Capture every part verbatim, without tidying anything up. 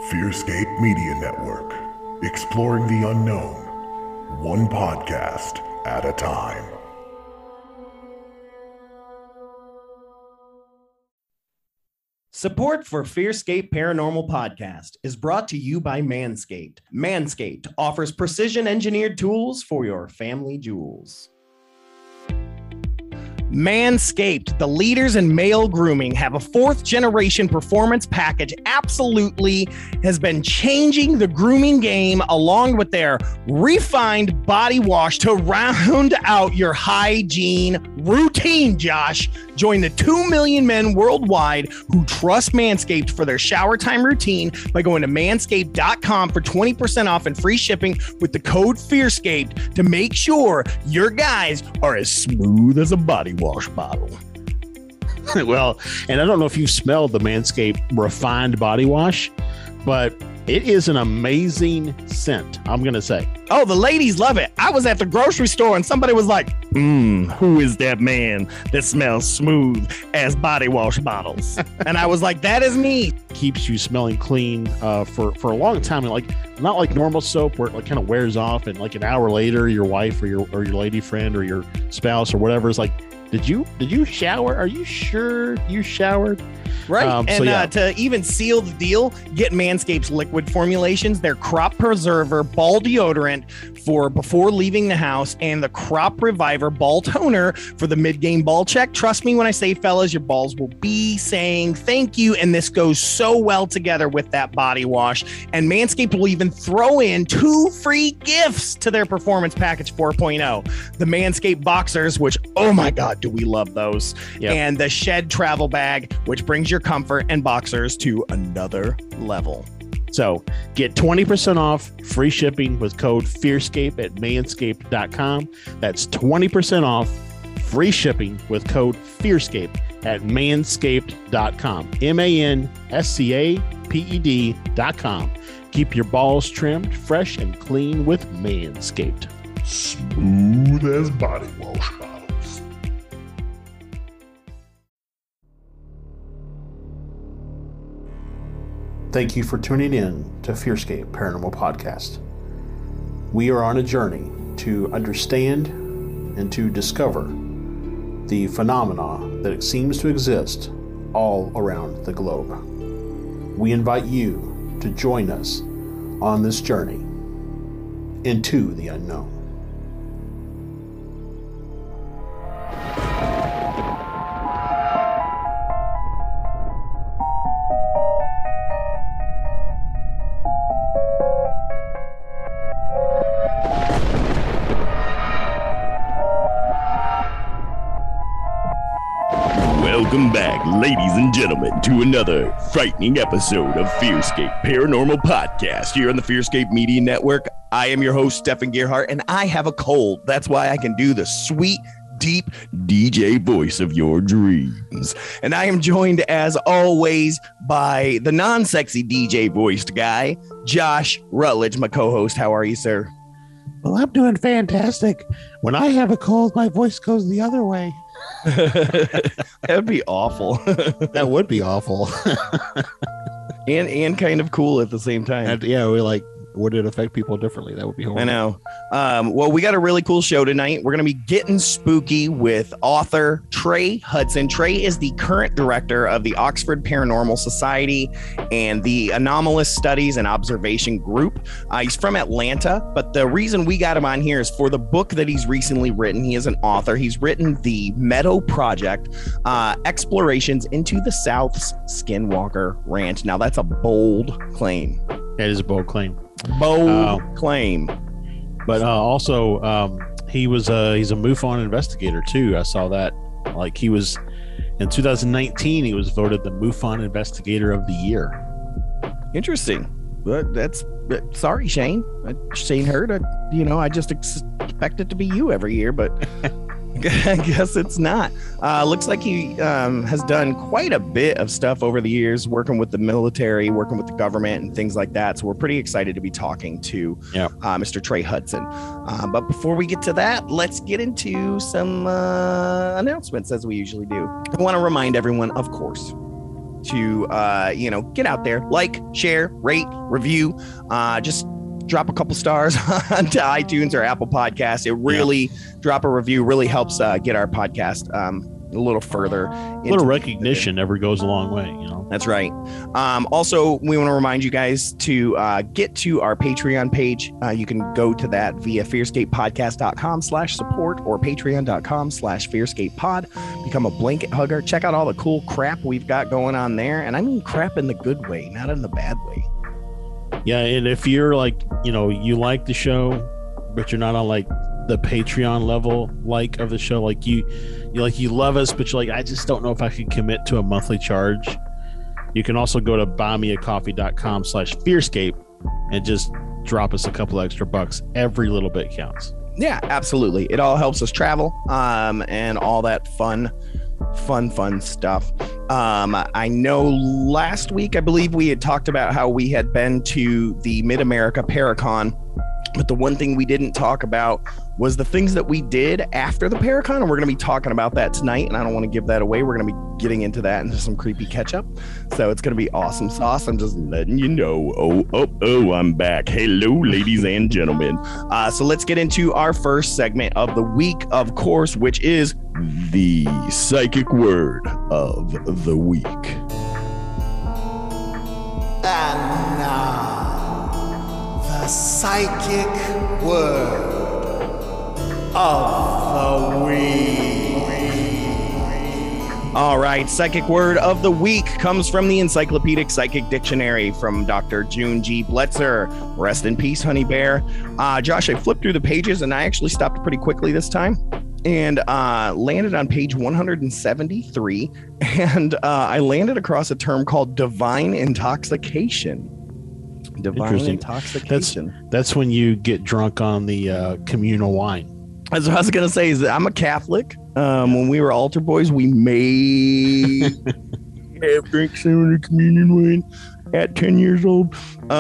Fearscape Media Network, exploring the unknown, one podcast at a time. Support for Fearscape Paranormal Podcast is brought to you by Manscaped. Manscaped offers precision-engineered tools for your family jewels. Manscaped, the leaders in male grooming, have a fourth generation performance package absolutely has been changing the grooming game, along with their refined body wash to round out your hygiene routine. Josh, join the two million men worldwide who trust Manscaped for their shower time routine by going to manscaped dot com for twenty percent off and free shipping with the code Fearscaped to make sure your guys are as smooth as a body wash bottle. Well, and I don't know if you've smelled the Manscaped refined body wash, but it is an amazing scent, I'm going to say. Oh, the ladies love it. I was at the grocery store and somebody was like, Mmm, who is that man that smells smooth as body wash bottles? And I was like, that is me. Keeps you smelling clean uh, for, for a long time. And like, not like normal soap where it like kind of wears off and like an hour later, your wife or your or your lady friend or your spouse or whatever is like, did you did you shower? Are you sure you showered? Right. Um, and so, yeah. uh, to even seal the deal, get Manscaped's liquid formulations, their crop preserver ball deodorant for before leaving the house, and the crop reviver ball toner for the mid-game ball check. Trust me when I say, fellas, your balls will be saying thank you. And this goes so well together with that body wash. And Manscaped will even throw in two free gifts to their performance package four point oh. The Manscaped boxers, which, oh my God, do we love those. Yep. And the Shed travel bag, which brings your comfort and boxers to another level. So get twenty percent off, free shipping with code Fearscape at manscaped dot com. That's twenty percent off, free shipping with code Fearscape at manscaped dot com. M A N S C A P E D dot com. Keep your balls trimmed, fresh, and clean with Manscaped. Smooth as body wash bottles. Thank you for tuning in to Fearscape Paranormal Podcast. We are on a journey to understand and to discover the phenomena that seems to exist all around the globe. We invite you to join us on this journey into the unknown. Welcome back, ladies and gentlemen, to another frightening episode of Fearscape Paranormal Podcast here on the Fearscape Media Network. I am your host, Stefan Gearhart, and I have a cold. That's why I can do the sweet, deep D J voice of your dreams. And I am joined, as always, by the non-sexy D J voiced guy, Josh Rutledge, my co-host. How are you, sir? Well, I'm doing fantastic. When I have a cold, my voice goes the other way. That would be awful. That would be awful. and and kind of cool at the same time. And, yeah, we like, would it affect people differently? That would be horrible. I know. Um, well, we got a really cool show tonight. We're going to be getting spooky with author Trey Hudson. Trey is the current director of the Oxford Paranormal Society and the Anomalous Studies and Observation Group. Uh, he's from Atlanta, but the reason we got him on here is for the book that he's recently written. He is an author. He's written The Meadow Project, uh, Explorations into the South's Skinwalker Ranch. Now, that's a bold claim. That is a bold claim. Bold uh, claim. But uh, also, um, he was uh, he's a MUFON investigator too. I saw that. Like he was in two thousand nineteen, he was voted the MUFON Investigator of the Year. Interesting. But that's sorry, Shane. Shane Hurd. I, you know, I just expect it to be you every year, but I guess it's not. Uh, looks like he um, has done quite a bit of stuff over the years, working with the military, working with the government and things like that. So we're pretty excited to be talking to yeah. uh, Mister Trey Hudson. Uh, but before we get to that, let's get into some uh, announcements as we usually do. I want to remind everyone, of course, to, uh, you know, get out there, like, share, rate, review, uh, just drop a couple stars onto iTunes or Apple Podcasts. It really, yeah. drop a review really helps uh, get our podcast um, a little further. A little recognition never goes a long way, you know. That's right. Um, also, we want to remind you guys to uh, get to our Patreon page. Uh, you can go to that via fearscapepodcast.com slash support or patreon.com slash fearscapepod. Become a blanket hugger. Check out all the cool crap we've got going on there. And I mean crap in the good way, not in the bad way. Yeah, and if you're like, you know, you like the show, but you're not on like the Patreon level like of the show, like you you like you love us, but you're like, I just don't know if I can commit to a monthly charge. You can also go to buymeacoffee.com slash fearscape and just drop us a couple extra bucks. Every little bit counts. Yeah, absolutely. It all helps us travel um and all that fun fun fun stuff. um I know last week I believe we had talked about how we had been to the Mid-America Paracon, but the one thing we didn't talk about was the things that we did after the Paracon, and we're going to be talking about that tonight, and I don't want to give that away. We're going to be getting into that and some creepy catch-up, so it's going to be awesome sauce. I'm just letting you know. Oh, oh, oh, I'm back. Hello, ladies and gentlemen. Uh, so let's get into our first segment of the week, of course, which is the psychic word of the week. And now, the psychic word of the week. All right, psychic word of the week comes from the Encyclopedic Psychic Dictionary from Doctor June G. Bletzer. Rest in peace, honey bear. Uh, Josh, I flipped through the pages and I actually stopped pretty quickly this time and uh, landed on page one hundred seventy-three. And uh, I landed across a term called divine intoxication. Divine intoxication. That's, that's when you get drunk on the uh, communal wine. That's what I was going to say. Is that I'm a Catholic. Um, when we were altar boys, we may have drank some of the communion wine at ten years old.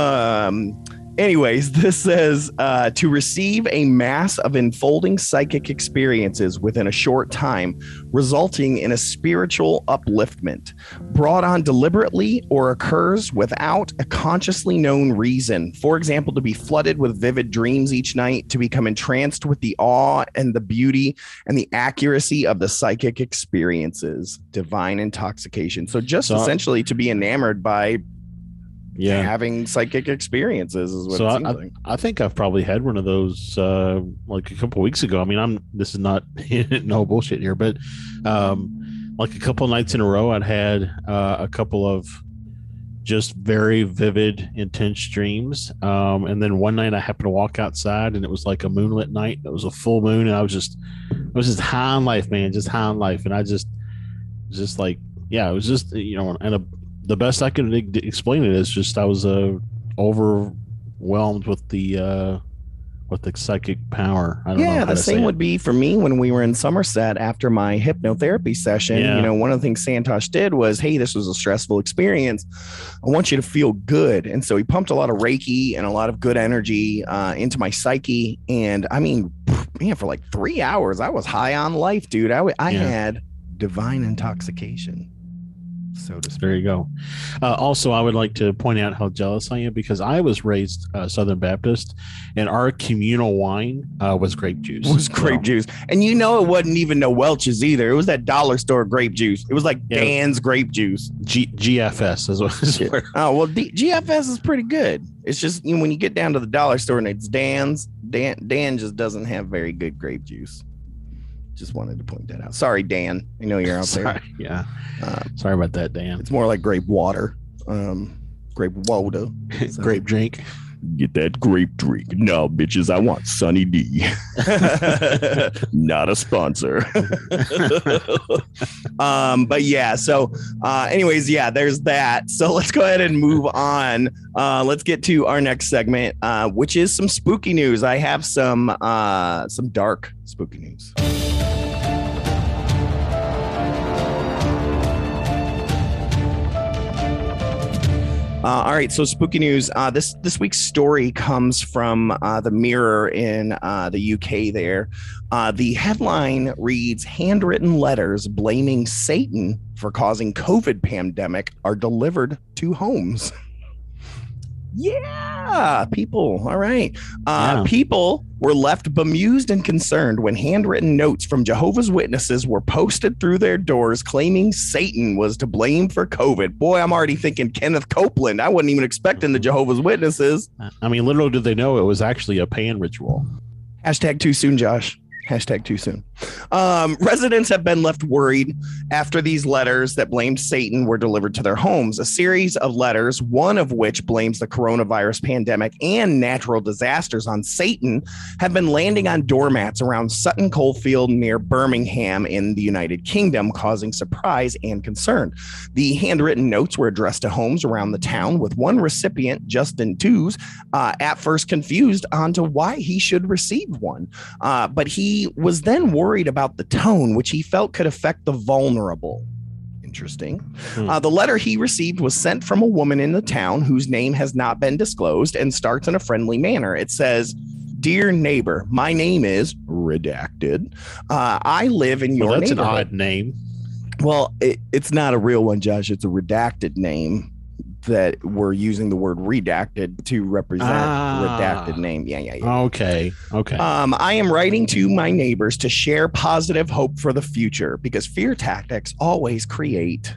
Um, anyways, this says uh, to receive a mass of enfolding psychic experiences within a short time, resulting in a spiritual upliftment, brought on deliberately or occurs without a consciously known reason. For example, to be flooded with vivid dreams each night, to become entranced with the awe and the beauty and the accuracy of the psychic experiences. Divine intoxication. So just so, essentially to be enamored by yeah having psychic experiences is what so it seems I, like. I think I've probably had one of those uh like a couple of weeks ago. I mean, I'm this is not no bullshit here, but um like a couple of nights in a row I'd had uh a couple of just very vivid, intense dreams. Um and then one night I happened to walk outside and it was like a moonlit night. It was a full moon and I was just I was just high on life, man, just high on life. And I just just like yeah, it was just, you know, and a the best I could explain it is just I was uh, overwhelmed with the uh, with the psychic power. I don't yeah, know the same would be for me when we were in Somerset after my hypnotherapy session. Yeah. You know, one of the things Santosh did was, hey, this was a stressful experience. I want you to feel good. And so he pumped a lot of Reiki and a lot of good energy uh, into my psyche. And I mean, man, for like three hours, I was high on life, dude. I, w- I yeah. had divine intoxication. So to speak. There you go. Uh, also, I would like to point out how jealous I am because I was raised uh, Southern Baptist, and our communal wine uh, was grape juice. It was grape so. juice, and you know it wasn't even no Welch's either. It was that dollar store grape juice. It was like yeah. Dan's grape juice. G- GFS is what. Is what oh well, D- G F S is pretty good. It's just, you know, when you get down to the dollar store and it's Dan's, Dan Dan just doesn't have very good grape juice. Just wanted to point that out. Sorry, Dan. I know you're out Sorry, there. Yeah. Um, Sorry about that, Dan. It's more like grape water. Um, grape water. So. Grape drink. Get that grape drink. No, bitches, I want Sunny D. Not a sponsor. um, but yeah, so uh, anyways, yeah, there's that. So let's go ahead and move on. Uh, let's get to our next segment, uh, which is some spooky news. I have some uh, some dark spooky news. Uh, all right, so spooky news. Uh, this this week's story comes from uh, the Mirror in uh, the U K there. Uh, the headline reads, handwritten letters blaming Satan for causing COVID pandemic are delivered to homes. Yeah, people. All right. Uh, Yeah. People were left bemused and concerned when handwritten notes from Jehovah's Witnesses were posted through their doors claiming Satan was to blame for COVID. Boy, I'm already thinking Kenneth Copeland. I wasn't even expecting the Jehovah's Witnesses. I mean, little did they know it was actually a pan ritual. Hashtag too soon, Josh. Hashtag too soon. Um, residents have been left worried after these letters that blamed Satan were delivered to their homes. A series of letters, one of which blames the coronavirus pandemic and natural disasters on Satan, have been landing on doormats around Sutton Coldfield near Birmingham in the United Kingdom, causing surprise and concern. The handwritten notes were addressed to homes around the town, with one recipient, Justin Tews, uh, at first confused onto why he should receive one. Uh, but he He was then worried about the tone, which he felt could affect the vulnerable. Interesting. Hmm. Uh, the letter he received was sent from a woman in the town whose name has not been disclosed and starts in a friendly manner. It says, "Dear neighbor, my name is redacted. Uh, I live in your Well, that's an neighborhood." odd name. Well, it, it's not a real one, Josh. It's a redacted name that we're using the word redacted to represent Ah. the redacted name. Yeah, yeah, yeah. Okay. Okay. Um, I am writing to my neighbors to share positive hope for the future because fear tactics always create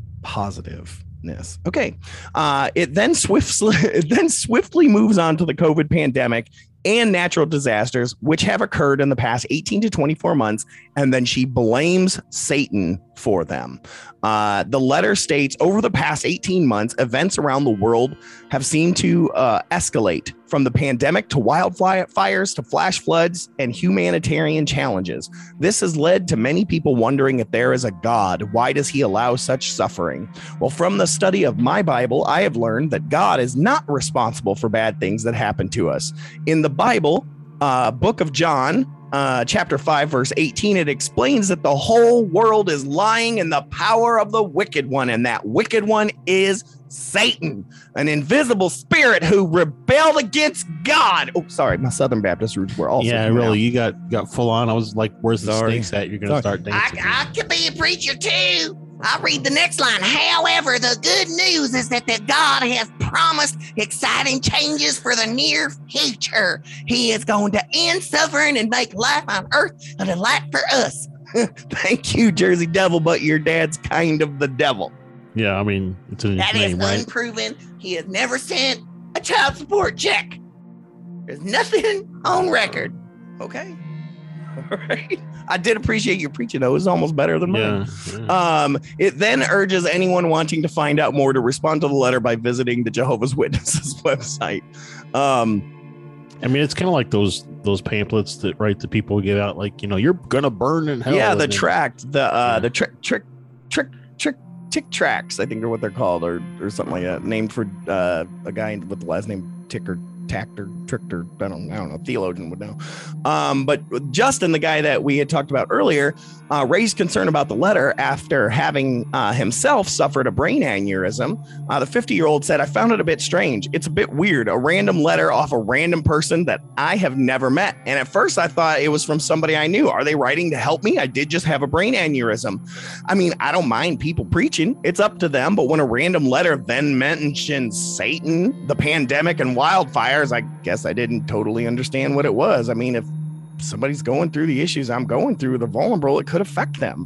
positiveness. Okay. Uh, it then swiftly it then swiftly moves on to the COVID pandemic and natural disasters, which have occurred in the past eighteen to twenty-four months. And then she blames Satan for them. Uh, the letter states, over the past eighteen months, events around the world have seemed to uh, escalate from the pandemic to wildfires to flash floods and humanitarian challenges. This has led to many people wondering if there is a God. Why does he allow such suffering? Well, from the study of my Bible, I have learned that God is not responsible for bad things that happen to us. In the Bible, uh, book of John, Uh, chapter five, verse eighteen, it explains that the whole world is lying in the power of the wicked one, and that wicked one is Satan, an invisible spirit who rebelled against God. Oh, sorry, my Southern Baptist roots were also. yeah, really. You got got full on. I was like, "Where's the Sorry. snakes at?" You're gonna Sorry. start dancing. I, I could be a preacher too. I'll read the next line. However, the good news is that, that God has promised exciting changes for the near future. He is going to end suffering and make life on earth a delight for us. Thank you, Jersey Devil, but your dad's kind of the devil. Yeah, I mean, it's in his That is name, right? unproven. He has never sent a child support check. There's nothing on record. Okay. All right. I did appreciate your preaching, though. It was almost better than mine. Yeah. yeah. Um, it then urges anyone wanting to find out more to respond to the letter by visiting the Jehovah's Witnesses website. Um, I mean, it's kind of like those those pamphlets that right that people give out, like, you know, you're gonna burn in hell. yeah, the and then- tract, the uh, Yeah. the trick, trick, trick, trick, tick tracks, I think are what they're called, or or something like that, named for uh, a guy with the last name Tick or Tact or Tricked or I don't, I don't know, theologian would know. Um, but Justin, the guy that we had talked about earlier, uh, raised concern about the letter after having uh, himself suffered a brain aneurysm. Uh, the fifty-year-old said, "I found it a bit strange. It's a bit weird. A random letter off a random person that I have never met. And at first I thought it was from somebody I knew. Are they writing to help me? I did just have a brain aneurysm. I mean, I don't mind people preaching. It's up to them. But when a random letter then mentions Satan, the pandemic, and wildfires, I guess I didn't totally understand what it was. I mean, if somebody's going through the issues I'm going through, the vulnerable, it could affect them."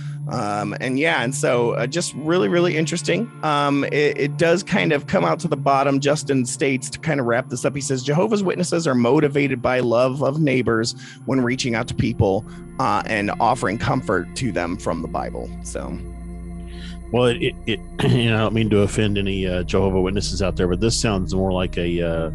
Um, and yeah, and so uh, just really, really interesting. Um, it, it does kind of come out to the bottom. Justin states, to kind of wrap this up, he says, Jehovah's Witnesses are motivated by love of neighbors when reaching out to people uh, and offering comfort to them from the Bible. So, Well, it, it, it you know, I don't mean to offend any uh, Jehovah Witnesses out there, but this sounds more like a uh,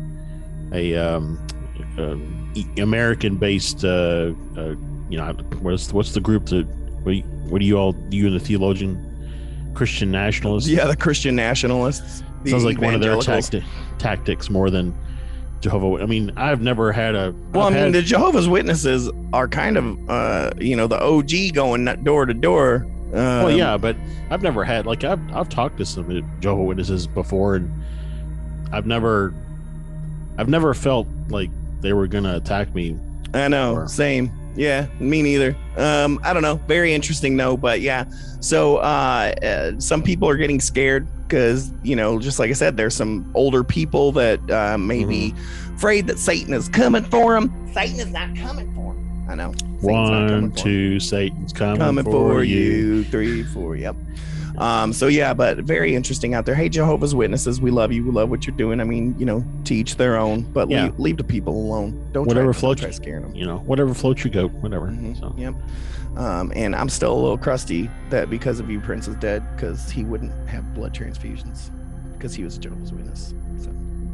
a um, uh, American-based, uh, uh, you know, what's what's the group that what do you, what do you all you and the theologian Christian nationalists? yeah, the Christian nationalists. the Sounds like one of their evangelicals. tacti- tactics more than Jehovah. I mean, I've never had a. Well, I've I mean, had- the Jehovah's Witnesses are kind of, uh, you know, the O G going door to door. Um, well, yeah, but I've never had like I've I've talked to some Jehovah's Witnesses before, and I've never I've never felt like they were gonna attack me. I know, or, same. Yeah, me neither. Um, I don't know. Very interesting, though. But yeah, so uh, uh, some people are getting scared because, you know, just like I said, there's some older people that uh, may mm-hmm. be afraid that Satan is coming for them. Satan is not coming for them. I know. Satan's One, two, Satan's coming, coming for, for you. you. Three, four. Yep. Um, so yeah, but very interesting out there. Hey, Jehovah's Witnesses, we love you. We love what you're doing. I mean, you know, to each their own, but yeah. leave, leave the people alone. Don't whatever try, floats don't try scaring them. You know, whatever floats your goat, whatever. Mm-hmm. So. Yep. Um, and I'm still a little crusty that because of you, Prince is dead, because he wouldn't have blood transfusions because he was a Jehovah's Witness. So.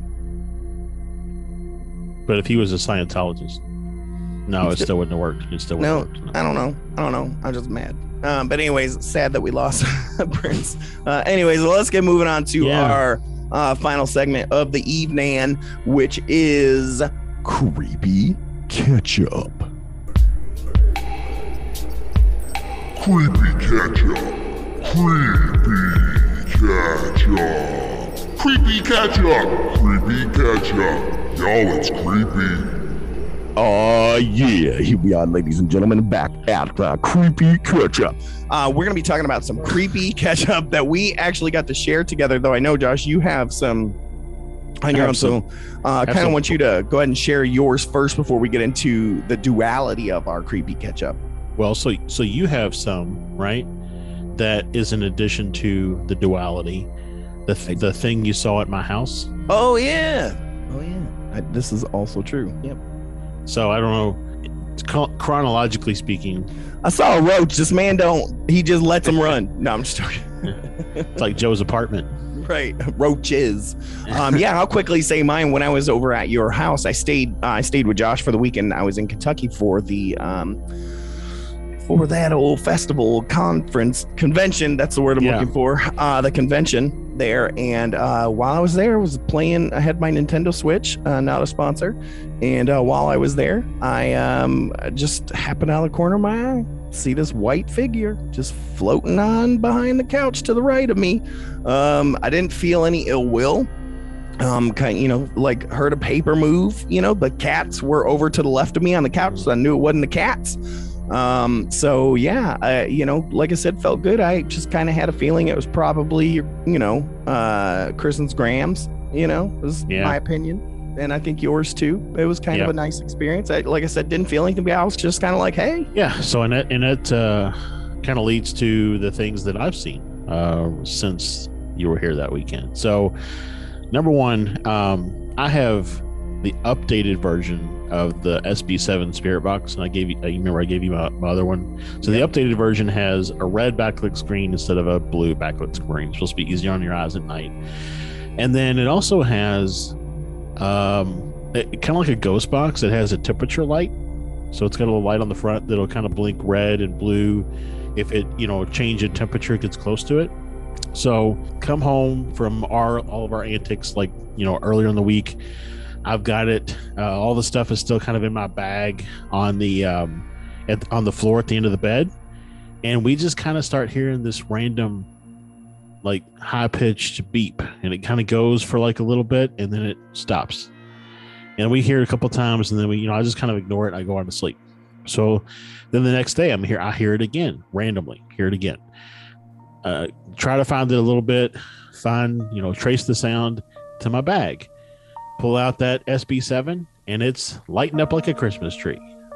But if he was a Scientologist, no, it still wouldn't have worked. It still wouldn't no, have worked. No, I don't know. I don't know. I'm just mad. Um, but anyways, sad that we lost Prince. Uh, anyways, well, let's get moving on to yeah. our uh, final segment of the evening, which is Creepy Ketchup. Creepy Ketchup. Creepy Ketchup. Creepy Ketchup. Creepy Ketchup. Y'all, it's creepy. Oh, yeah. Here we are, ladies and gentlemen, back at uh, Creepy Ketchup. Uh, we're going to be talking about some creepy ketchup that we actually got to share together, though I know, Josh, you have some on your own. So I uh, kind of want you to go ahead and share yours first before we get into the duality of our creepy ketchup. Well, so so you have some, right? That is in addition to the duality, the th- the thing you saw at my house. Oh, yeah. Oh, yeah. I, this is also true. Yep. So I don't know, chron- chronologically speaking, I saw a roach. This man don't. He just lets them run. No, I'm just joking. it's like Joe's apartment. Right, roaches. Um, yeah, I'll quickly say mine. When I was over at your house, I stayed. Uh, I stayed with Josh for the weekend. I was in Kentucky for the um, for that old festival conference convention. That's the word I'm yeah. looking for. Uh, the convention there, and uh, while I was there, I was playing. I had my Nintendo Switch, uh, not a sponsor. And uh, while I was there, I um, just happened out of the corner of my eye, see this white figure just floating on behind the couch to the right of me. Um, I didn't feel any ill will. Um, kind you know, like heard a paper move. You know, the cats were over to the left of me on the couch, so I knew it wasn't the cats. Um, so yeah, I, you know, like I said, felt good. I just kind of had a feeling it was probably, you know, uh, Kristen's Grams. You know, was yeah. my opinion. And I think yours too. It was kind yep. of a nice experience. I, like I said, didn't feel anything. I was just kind of like, hey. Yeah. So and it and it uh, kind of leads to the things that I've seen uh, since you were here that weekend. So number one, um, I have the updated version of the S B seven Spirit Box, and I gave you. You remember I gave you my, my other one. So yep. the updated version has a red backlit screen instead of a blue backlit screen. It's supposed to be easier on your eyes at night. And then it also has. Um, it, kind of like a ghost box. It has a temperature light, so it's got a little light on the front that'll kind of blink red and blue if it, you know, change in temperature gets close to it. So come home from our all of our antics, like, you know, earlier in the week, I've got it. Uh, all the stuff is still kind of in my bag on the um, at, on the floor at the end of the bed, and we just kind of start hearing this random, like, high-pitched beep, and it kind of goes for like a little bit and then it stops, and we hear it a couple times, and then we, you know, I just kind of ignore it and I go on to sleep. So then the next day I'm here, I hear it again, randomly hear it again, uh, try to find it a little bit, find, you know, trace the sound to my bag, pull out that S B seven, and it's lighting up like a Christmas tree.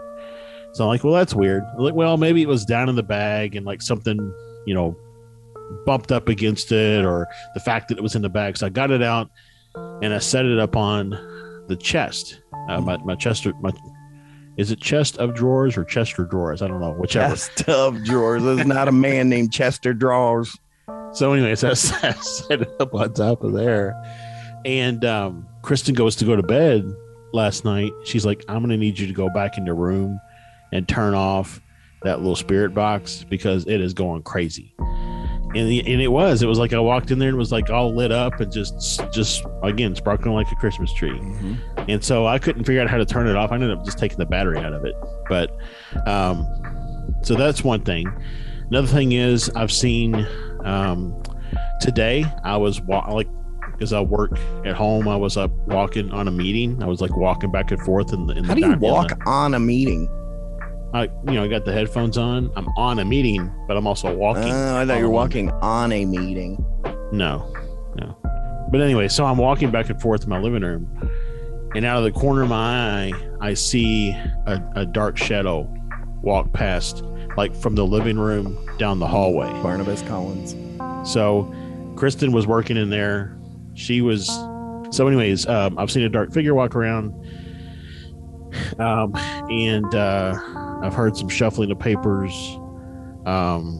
So I'm like, well, that's weird. Like, well, maybe it was down in the bag and like something, you know, bumped up against it, or the fact that it was in the bag. So I got it out and I set it up on the chest. Uh, my my chest, my is it chest of drawers or Chester drawers? I don't know, whichever. Chest of drawers. There's not a man named Chester Drawers. So, anyways, I set it up on top of there, and um, Kristen goes to go to bed last night. She's like, "I'm gonna need you to go back in your room and turn off that little spirit box because it is going crazy." And, the, and it was, it was like I walked in there and it was like all lit up and just, just again, sparkling like a Christmas tree. Mm-hmm. And so I couldn't figure out how to turn it off. I ended up just taking the battery out of it. But, um, so that's one thing. Another thing is I've seen um, today I was wa- like, because I work at home, I was up walking on a meeting. I was like walking back and forth in the. In How the do you back- walk in the- on a meeting? I, you know, I got the headphones on. I'm on a meeting, but I'm also walking. Oh, I thought you were on- walking on a meeting. No, no. But anyway, so I'm walking back and forth in my living room, and out of the corner of my eye, I see a, a dark shadow walk past, like from the living room down the hallway. Barnabas Collins. So Kristen was working in there. She was. So, anyways, um, I've seen a dark figure walk around, um, and uh, I've heard some shuffling of papers, um,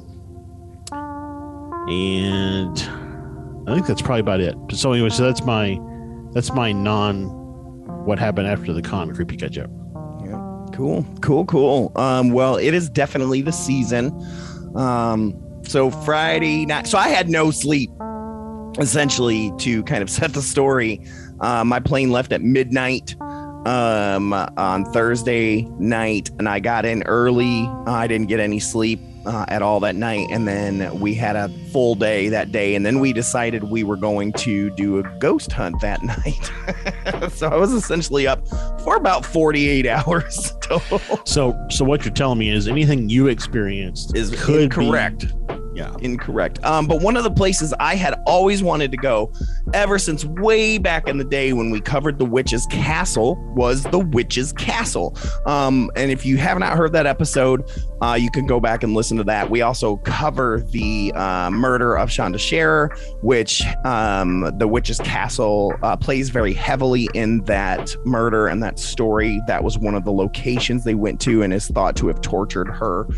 and I think that's probably about it. So, anyway, so that's my that's my non what happened after the con creepy catch up. Yeah. Cool, cool, cool. Um, well, it is definitely the season. Um, so Friday night, so I had no sleep essentially to kind of set the story. Uh, my plane left at midnight um, on Thursday night, and I got in early. Uh, I didn't get any sleep uh, at all that night, and then we had a full day that day, and then we decided we were going to do a ghost hunt that night. So I was essentially up for about forty-eight hours total. So, so what you're telling me is anything you experienced Is could be- incorrect. Yeah. Incorrect. Um, but one of the places I had always wanted to go ever since way back in the day when we covered the Witch's Castle was the Witch's Castle. Um, and if you have not heard that episode, uh, you can go back and listen to that. We also cover the uh, murder of Shonda Scherer, which um, the Witch's Castle uh, plays very heavily in that murder and that story. That was one of the locations they went to and is thought to have tortured her.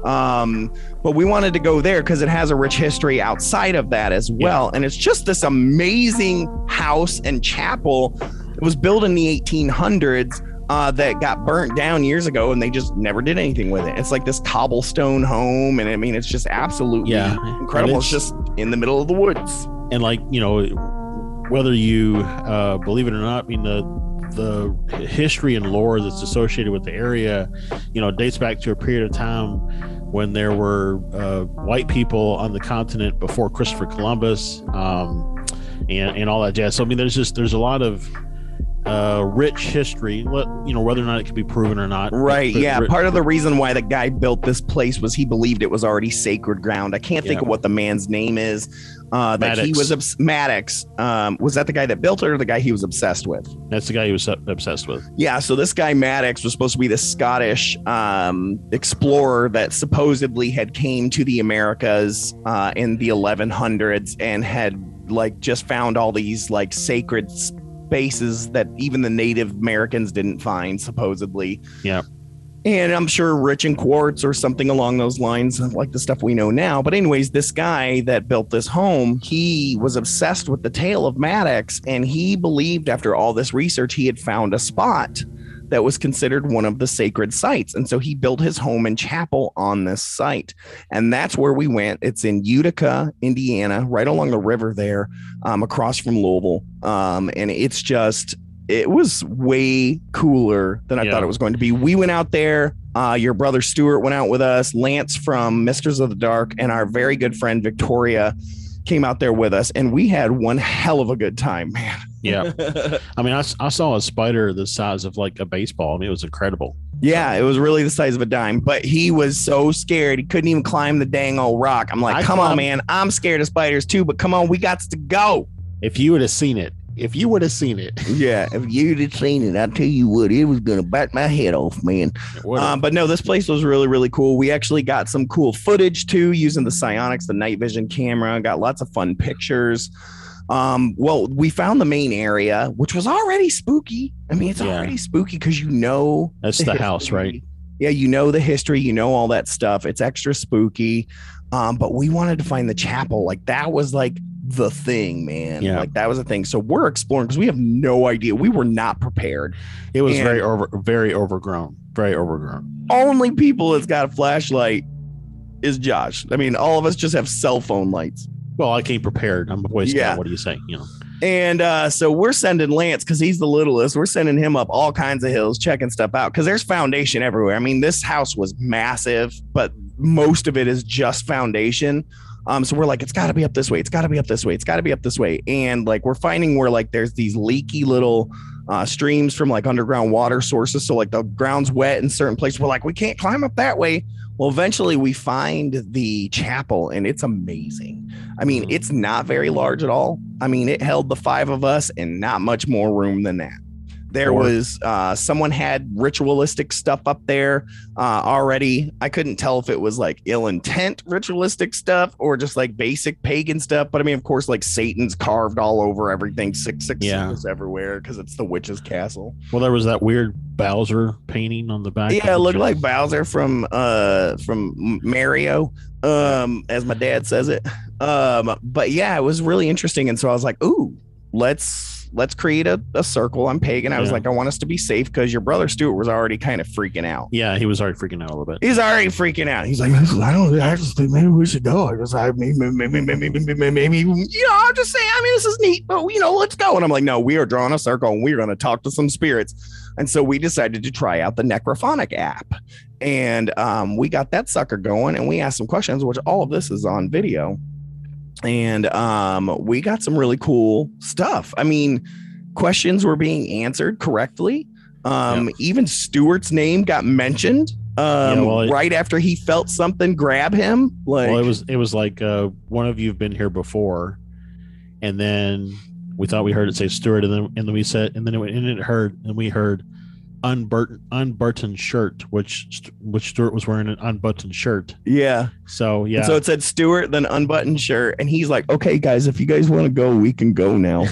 Um, but we wanted to go there because it has a rich history outside of that as well. Yeah. And it's just this amazing house and chapel. It was built in the eighteen hundreds uh, that got burnt down years ago, and they just never did anything with it. It's like this cobblestone home. And I mean, it's just absolutely yeah. incredible. It's, it's just in the middle of the woods. And like, you know, whether you uh, believe it or not, I mean, the the history and lore that's associated with the area, you know, dates back to a period of time when there were uh, white people on the continent before Christopher Columbus, um, and and all that jazz. So I mean, there's just there's a lot of uh, rich history. You know, whether or not it can be proven or not. Right. But, yeah. but, Part of the reason why the guy built this place was he believed it was already sacred ground. I can't think yeah. of what the man's name is. Uh, that Maddox. he was obs- Maddox. Um, was that the guy that built it or the guy he was obsessed with? That's the guy he was obsessed with. Yeah. So this guy Maddox was supposed to be the Scottish um, explorer that supposedly had came to the Americas uh, in the eleven hundreds and had like just found all these like sacred spaces that even the Native Americans didn't find, supposedly. Yeah. And I'm sure rich in quartz or something along those lines, like the stuff we know now. But anyways, this guy that built this home, he was obsessed with the tale of Maddox, and he believed after all this research, he had found a spot that was considered one of the sacred sites. And so he built his home and chapel on this site. And that's where we went. It's in Utica, Indiana, right along the river there, um, across from Louisville. Um, and it's just... it was way cooler than I yeah. thought it was going to be. We went out there. Uh, your brother Stuart went out with us. Lance from Misters of the Dark and our very good friend Victoria came out there with us, and we had one hell of a good time, man. Yeah. I mean, I, I saw a spider the size of like a baseball. I mean, it was incredible. Yeah, it was really the size of a dime, but he was so scared. He couldn't even climb the dang old rock. I'm like, I come climbed- on, man. I'm scared of spiders too, but come on, we got to go. If you would have seen it, If you would have seen it. Yeah, if you'd have seen it, I tell you what, it was going to bite my head off, man. Um, but no, this place was really, really cool. We actually got some cool footage, too, using the Psionics, the night vision camera. Got lots of fun pictures. Um, well, we found the main area, which was already spooky. I mean, it's yeah. already spooky because you know. That's the, the house, right? Yeah, you know the history. You know all that stuff. It's extra spooky. Um, but we wanted to find the chapel. Like, that was like the thing, man. Yeah. Like that was the thing. So we're exploring because we have no idea. We were not prepared. It was and very over, very overgrown, very overgrown. Only people that's got a flashlight is Josh. I mean, all of us just have cell phone lights. Well, I came prepared. I'm a Boy Scout. Yeah. What do you say? You know. And uh, so we're sending Lance because he's the littlest. We're sending him up all kinds of hills, checking stuff out because there's foundation everywhere. I mean, this house was massive, but most of it is just foundation. Um, so we're like, it's got to be up this way. It's got to be up this way. It's got to be up this way. And like we're finding where like there's these leaky little uh, streams from like underground water sources. So like the ground's wet in certain places. We're like, we can't climb up that way. Well, eventually we find the chapel and it's amazing. I mean, it's not very large at all. I mean, it held the five of us and not much more room than that. There was uh, someone had ritualistic stuff up there uh, already. I couldn't tell if it was like ill intent ritualistic stuff or just like basic pagan stuff. But I mean, of course, like Satan's carved all over everything. six six Yeah. six everywhere because it's the witch's castle. Well, there was that weird Bowser painting on the back. Yeah, of it the looked church. like Bowser from uh from Mario, um, as my dad says it. Um, but yeah, it was really interesting. And so I was like, ooh, let's let's create a, a circle. I'm pagan. I was Yeah. like, I want us to be safe because your brother Stuart was already kind of freaking out. Yeah, he was already freaking out a little bit. He's already freaking out. He's like, I don't I just think maybe we should go. I just I maybe maybe maybe maybe maybe, maybe you know, I'm just saying, I mean, this is neat, but you know, let's go. And I'm like, no, we are drawing a circle and we're gonna talk to some spirits. And so we decided to try out the Necrophonic app. And um, we got that sucker going and we asked some questions, which all of this is on video. And um, we got some really cool stuff. I mean, questions were being answered correctly. Um, Yeah. Even Stuart's name got mentioned um, Yeah, well, it- right after he felt something grab him. Like, Well, it was it was like uh, one of you have been here before, and then we thought we heard it say Stuart, and then and then we said, and then it, and it heard, and we heard unbuttoned unbuttoned shirt, which which Stuart was wearing an unbuttoned shirt. yeah. So yeah, And so it said Stuart, then unbuttoned shirt, and he's like, "Okay, guys, if you guys want to go, we can go now."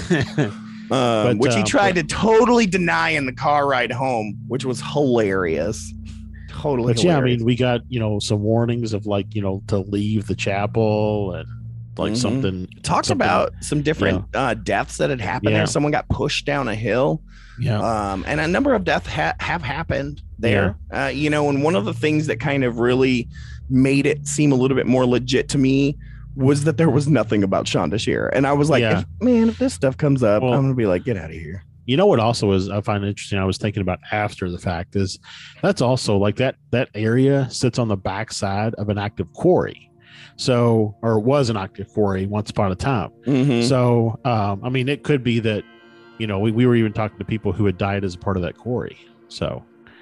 Um, which he um, tried but- to totally deny in the car ride home, which was hilarious. Totally. but yeah, I hilarious. mean, we got you know some warnings of like you know to leave the chapel and like Mhm. something talked something- about some different uh, deaths that had happened Yeah. there. Someone got pushed down a hill. yeah Um, and a number of deaths ha- have happened there. Uh, you know, and one of the things that kind of really made it seem a little bit more legit to me was that there was nothing about Shonda Shear. And I was like, Yeah. if, man, if this stuff comes up, Well- I'm gonna be like, get out of here. You know what also is I find interesting, I was thinking about after the fact is that's also like that that area sits on the backside of an active quarry. So or was an active quarry once upon a time. Mhm. So um I mean it could be that, you know, we, we were even talking to people who had died as a part of that quarry. So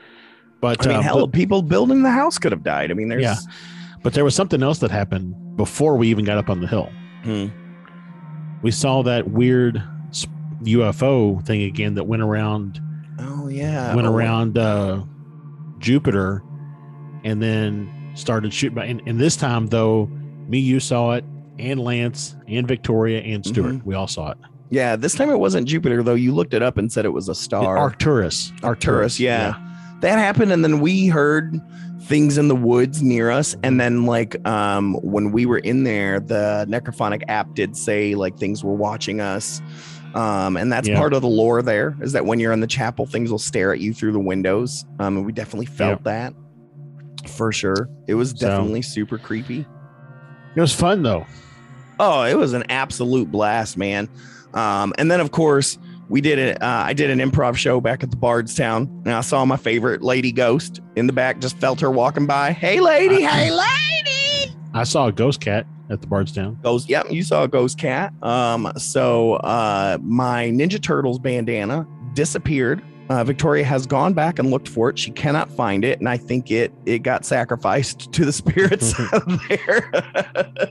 but I mean, uh, hell, but, people building the house could have died. I mean, there's Yeah. but there was something else that happened before we even got up on the hill. Hmm. We saw that weird s- U F O thing again that went around Oh yeah, went Oh, around uh, Jupiter and then started shooting. By, and, and this time, though, me, you saw it, and Lance, and Victoria, and Stuart. Mhm. We all saw it. Yeah, this time it wasn't Jupiter though. You looked it up and said it was a star. Arcturus. Arcturus, yeah. That happened, and then we heard things in the woods near us, and then like um when we were in there, the Necrophonic app did say like things were watching us. Um, and that's Yeah. part of the lore there is that when you're in the chapel, things will stare at you through the windows. Um, and we definitely felt that for sure. It was So- definitely super creepy. It was fun, though. Oh, it was an absolute blast, man. Um, and then of course we did it. Uh, I did an improv show back at the Bardstown, and I saw my favorite lady ghost in the back. Just felt her walking by. Hey, lady. I- hey, lady. I saw a ghost cat at the Bardstown. Ghost. Yep, you saw a ghost cat. Um, so uh, my Ninja Turtles bandana disappeared. Uh, Victoria has gone back and looked for it. She cannot find it, and I think it it got sacrificed to the spirits there.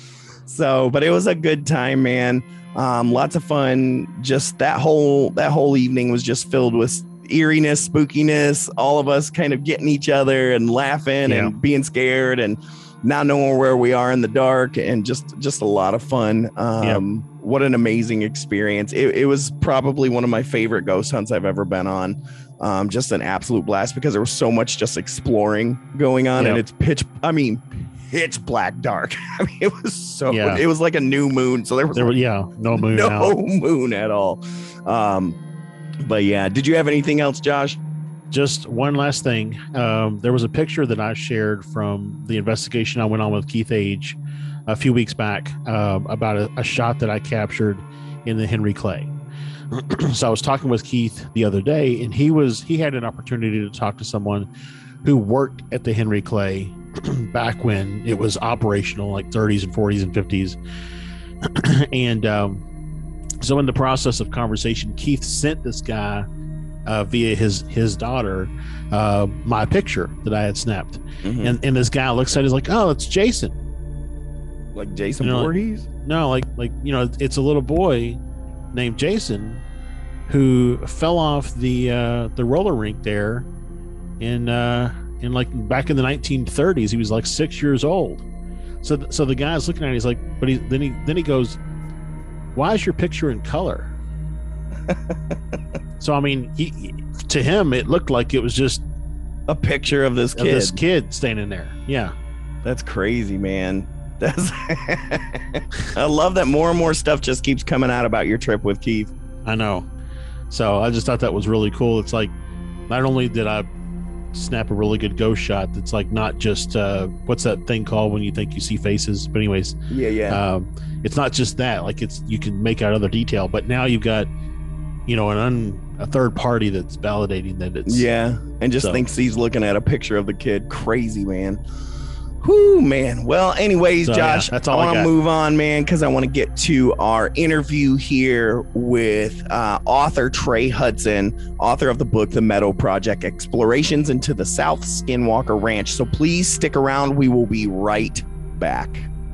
So, but it was a good time, man. Um, lots of fun. Just that whole that whole evening was just filled with eeriness, spookiness. All of us kind of getting each other and laughing Yeah. and being scared and not knowing where we are in the dark, and just just a lot of fun. Um, What an amazing experience! It, it was probably one of my favorite ghost hunts I've ever been on. Um, just an absolute blast because there was so much just exploring going on, Yeah. and it's pitch. I mean, pitch black dark. I mean, it was so. Yeah. It was like a new moon, so there was There was, yeah, no moon no out. moon at all. Um, but yeah, did you have anything else, Josh? Just one last thing. Um, there was a picture that I shared from the investigation I went on with Keith Age a few weeks back um, about a, a shot that I captured in the Henry Clay. So I was talking with Keith the other day, and he was he had an opportunity to talk to someone who worked at the Henry Clay back when it was operational, like thirties and forties and fifties. And um, so in the process of conversation, Keith sent this guy uh, via his his daughter uh, my picture that I had snapped. Mm-hmm. And, and this guy looks at it, he's like, oh, it's Jason. Like Jason you know, Voorhees? No, like, like, you know, it's a little boy named Jason who fell off the uh, the roller rink there in uh, in like back in the nineteen thirties. He was like six years old. So, th- so the guy's looking at it. He's like, but he then he then he goes, "Why is your picture in color?" So I mean, he, he to him it looked like it was just a picture of this kid. Of this kid standing there. Yeah, that's crazy, man. That's I love that more and more stuff just keeps coming out about your trip with Keith. I know. So I just thought that was really cool. It's like, not only did I snap a really good ghost shot that's like not just uh, what's that thing called when you think you see faces? But anyways, yeah, yeah. Um, it's not just that. Like it's you can make out other detail, but now you've got, you know, an un, a third party that's validating that it's yeah, and just so. thinks he's looking at a picture of the kid. Crazy, man. Whoo, man. Well, anyways, so, Josh, yeah, that's all I want to move on, man, because I want to get to our interview here with uh, author Trey Hudson, author of the book, The Meadow Project, Explorations into the South Skinwalker Ranch. So please stick around. We will be right back.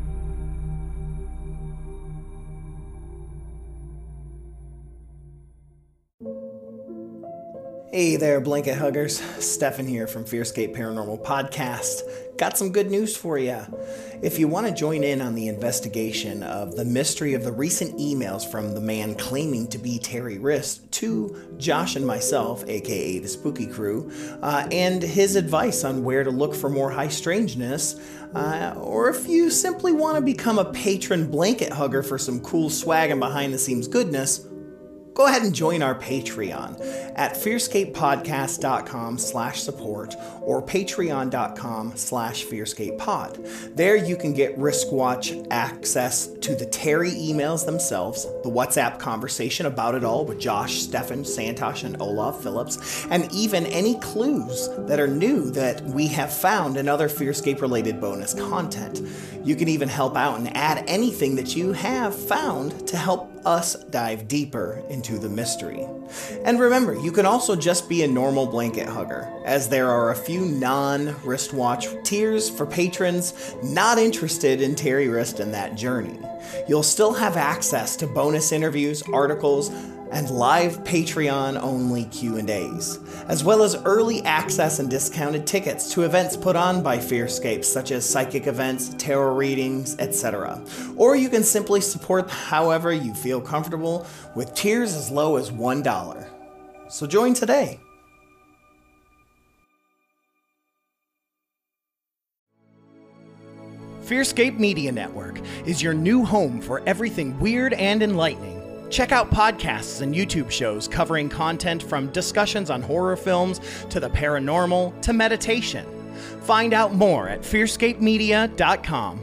Hey there, blanket huggers. Stefan here from Fearscape Paranormal Podcast. Got some good news for you. If you want to join in on the investigation of the mystery of the recent emails from the man claiming to be Terry Rist to Josh and myself, aka the Spooky Crew, uh, and his advice on where to look for more high strangeness, uh, or if you simply want to become a patron blanket hugger for some cool swag and behind the scenes goodness, go ahead and join our Patreon at fearscapepodcast.com slash support or patreon.com slash fearscapepod. There you can get Riskwatch access to the Terry emails themselves, the WhatsApp conversation about it all with Josh, Stefan, Santosh, and Olaf Phillips, and even any clues that are new that we have found in other Fearscape-related bonus content. You can even help out and add anything that you have found to help us dive deeper into the mystery. And remember, you can also just be a normal blanket hugger, as there are a few non-wristwatch tiers for patrons not interested in Terry Rist and that journey. You'll still have access to bonus interviews, articles, and live Patreon-only Q and A's, as well as early access and discounted tickets to events put on by Fearscape, such as psychic events, tarot readings, et cetera. Or you can simply support however you feel comfortable, with tiers as low as one dollar. So join today. Fearscape Media Network is your new home for everything weird and enlightening. Check out podcasts and YouTube shows covering content from discussions on horror films to the paranormal to meditation. Find out more at fearscape media dot com.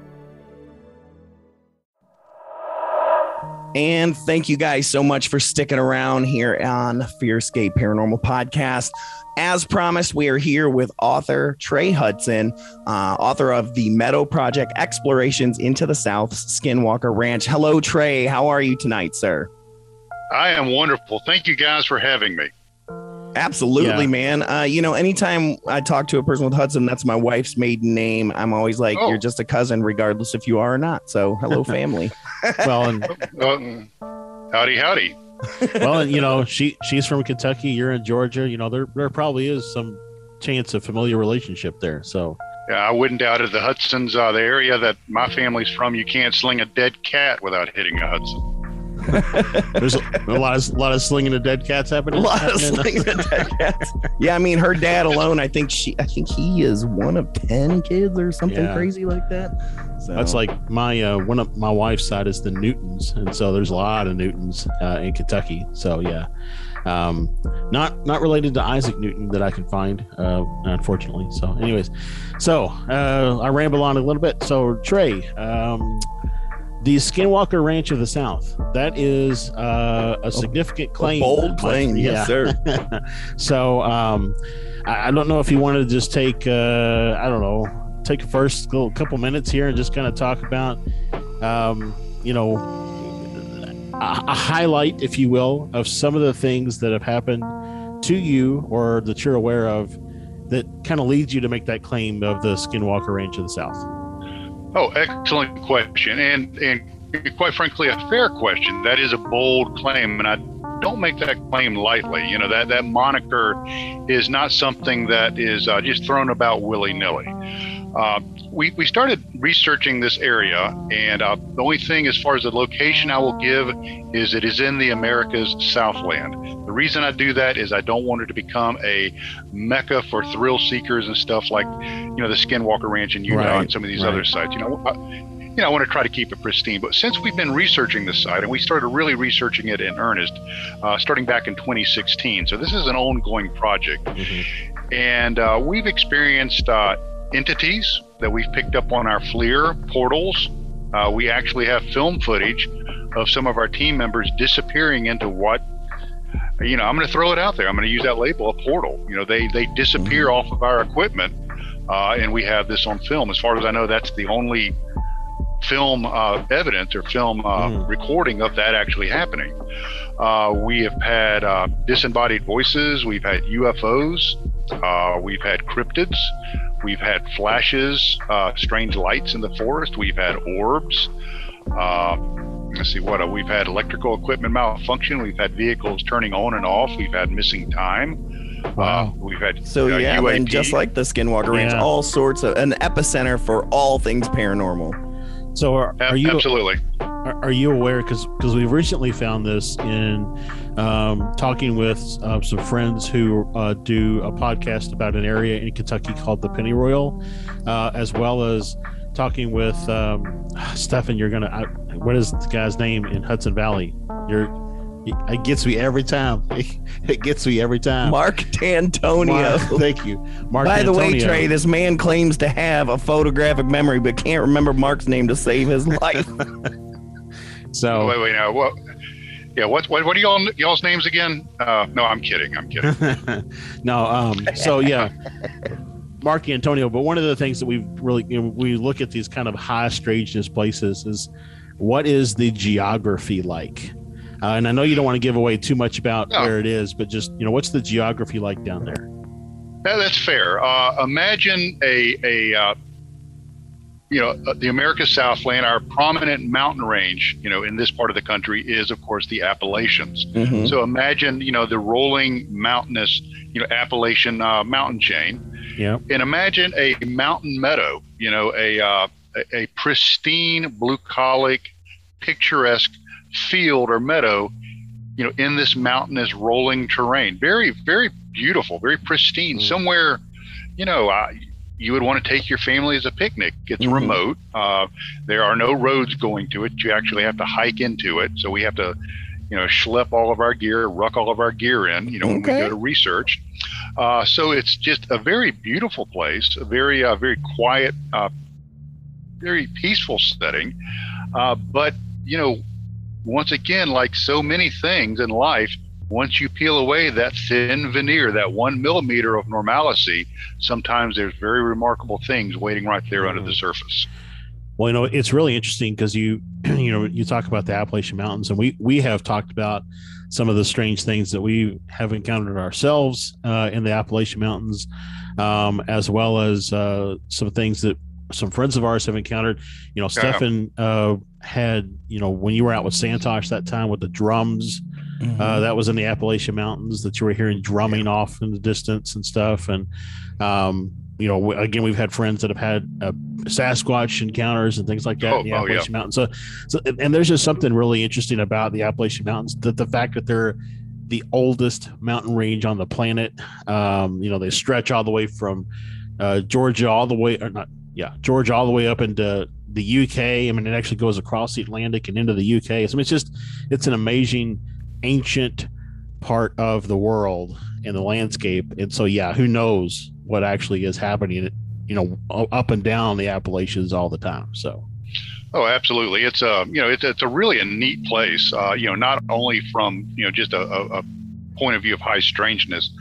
And thank you guys so much for sticking around here on Fearscape Paranormal Podcast. As promised, we are here with author Trey Hudson, uh, author of The Meadow Project, Explorations into the South Skinwalker Ranch. Hello, Trey. How are you tonight, sir? I am wonderful. Thank you guys for having me. Absolutely, yeah. man. Uh, you know, anytime I talk to a person with Hudson, that's my wife's maiden name. I'm always like, oh. You're just a cousin, regardless if you are or not. So hello, family. Well, and uh, howdy, howdy. Well, and you know, she she's from Kentucky. You're in Georgia. You know, there there probably is some chance of familiar relationship there. So yeah, I wouldn't doubt it. The Hudsons, uh, the area that my family's from, you can't sling a dead cat without hitting a Hudson. There's a, a lot of a lot of slinging of dead cats happening. A lot of slinging of dead cats. Yeah, I mean, her dad alone, I think she, I think he is one of ten kids or something yeah. crazy like that. So. That's like my uh, one of my wife's side is the Newtons, and so there's a lot of Newtons uh, in Kentucky. So yeah, um, not not related to Isaac Newton that I can find, uh, unfortunately. So, anyways, so uh, I ramble on a little bit. So Trey. Um, The Skinwalker Ranch of the South. That is uh, a significant claim. A bold claim, yeah. Yes, sir. So um, I, I don't know if you wanted to just take, uh, I don't know, take a first little couple minutes here and just kind of talk about, um, you know, a, a highlight, if you will, of some of the things that have happened to you or that you're aware of that kind of leads you to make that claim of the Skinwalker Range of the South? Oh, excellent question. And, and quite frankly, a fair question. That is a bold claim, and I don't make that claim lightly. You know, that, that moniker is not something that is uh, just thrown about willy-nilly. Uh, we, we started researching this area, and uh, the only thing as far as the location I will give is it is in the America's Southland. The reason I do that is I don't want it to become a mecca for thrill seekers and stuff like, you know, the Skinwalker Ranch in Utah right, and some of these right. other sites. You know, I, you know, I want to try to keep it pristine. But since we've been researching this site, and we started really researching it in earnest, uh, starting back in twenty sixteen. So this is an ongoing project, mm-hmm. and uh, we've experienced uh, entities that we've picked up on our FLIR portals. Uh, we actually have film footage of some of our team members disappearing into what, you know, I'm going to throw it out there. I'm going to use that label, a portal. You know, they they disappear mm-hmm. off of our equipment, uh, and we have this on film. As far as I know, that's the only film uh, evidence or film uh, mm. recording of that actually happening. Uh, we have had uh, disembodied voices. We've had U F Os. Uh, we've had cryptids. We've had flashes, uh, strange lights in the forest. We've had orbs. Uh, let's see what uh, we've had electrical equipment malfunction. We've had vehicles turning on and off. We've had missing time. Wow. Uh, we've had so uh, yeah, U A P. and just like the Skinwalker Ranch, yeah. all sorts of an epicenter for all things paranormal. So are, are you absolutely? Are, are you aware? Because because we've recently found this in um, talking with uh, some friends who uh, do a podcast about an area in Kentucky called the Pennyroyal, uh, as well as talking with um, Stefan. You're gonna I, what is the guy's name in Hudson Valley? You're it gets me every time. It gets me every time. Mark D'Antonio. Mark, thank you, Mark. By D'Antonio. the way, Trey, this man claims to have a photographic memory, but can't remember Mark's name to save his life. So wait, wait, now what? Yeah, what, what, what are y'all y'all's names again? Uh, no, I'm kidding. I'm kidding. no, um, so yeah, Mark D'Antonio. But one of the things that we really, you know, we look at these kind of high strangeness places is what is the geography like? Uh, and I know you don't want to give away too much about no. where it is, but just, you know, what's the geography like down there? Yeah, that's fair. Uh, imagine a, a uh, you know, the America's Southland, our prominent mountain range, you know, in this part of the country is, of course, the Appalachians. Mm-hmm. So imagine, you know, the rolling mountainous, you know, Appalachian uh, mountain chain. Yeah. And imagine a mountain meadow, you know, a, uh, a, a pristine, bucolic, picturesque field or meadow, you know, in this mountainous rolling terrain. Very, very beautiful, very pristine. Mm. Somewhere, you know, uh, you would want to take your family as a picnic. It's mm-hmm. remote. Uh, there are no roads going to it. You actually have to hike into it. So we have to, you know, schlep all of our gear, ruck all of our gear in, you know, okay. when we go to research. Uh, so it's just a very beautiful place, a very, uh, very quiet, uh, very peaceful setting. Uh, but, you know, once again, like so many things in life, once you peel away that thin veneer, that one millimeter of normalcy, sometimes there's very remarkable things waiting right there under the surface. Well, you know, it's really interesting because you, you know, you talk about the Appalachian Mountains, and we we have talked about some of the strange things that we have encountered ourselves uh, in the Appalachian Mountains, um, as well as uh, some things that some friends of ours have encountered. You know, yeah. Stefan uh, had, you know, when you were out with Santosh that time with the drums, mm-hmm. uh, that was in the Appalachian Mountains that you were hearing drumming yeah. off in the distance and stuff. And, um, you know, again, we've had friends that have had uh, Sasquatch encounters and things like that oh, in the oh, Appalachian yeah. Mountains. So, so, and there's just something really interesting about the Appalachian Mountains, that the fact that they're the oldest mountain range on the planet. Um, you know, they stretch all the way from uh, Georgia all the way, or not, yeah, Georgia all the way up into the U K. I mean, it actually goes across the Atlantic and into the U K. So I mean, it's just, it's an amazing ancient part of the world and the landscape. And so, yeah, who knows what actually is happening, you know, up and down the Appalachians all the time. So. Oh, absolutely. It's a, you know, it's, it's a really a neat place, uh, you know, not only from, you know, just a, a point of view of high strangeness,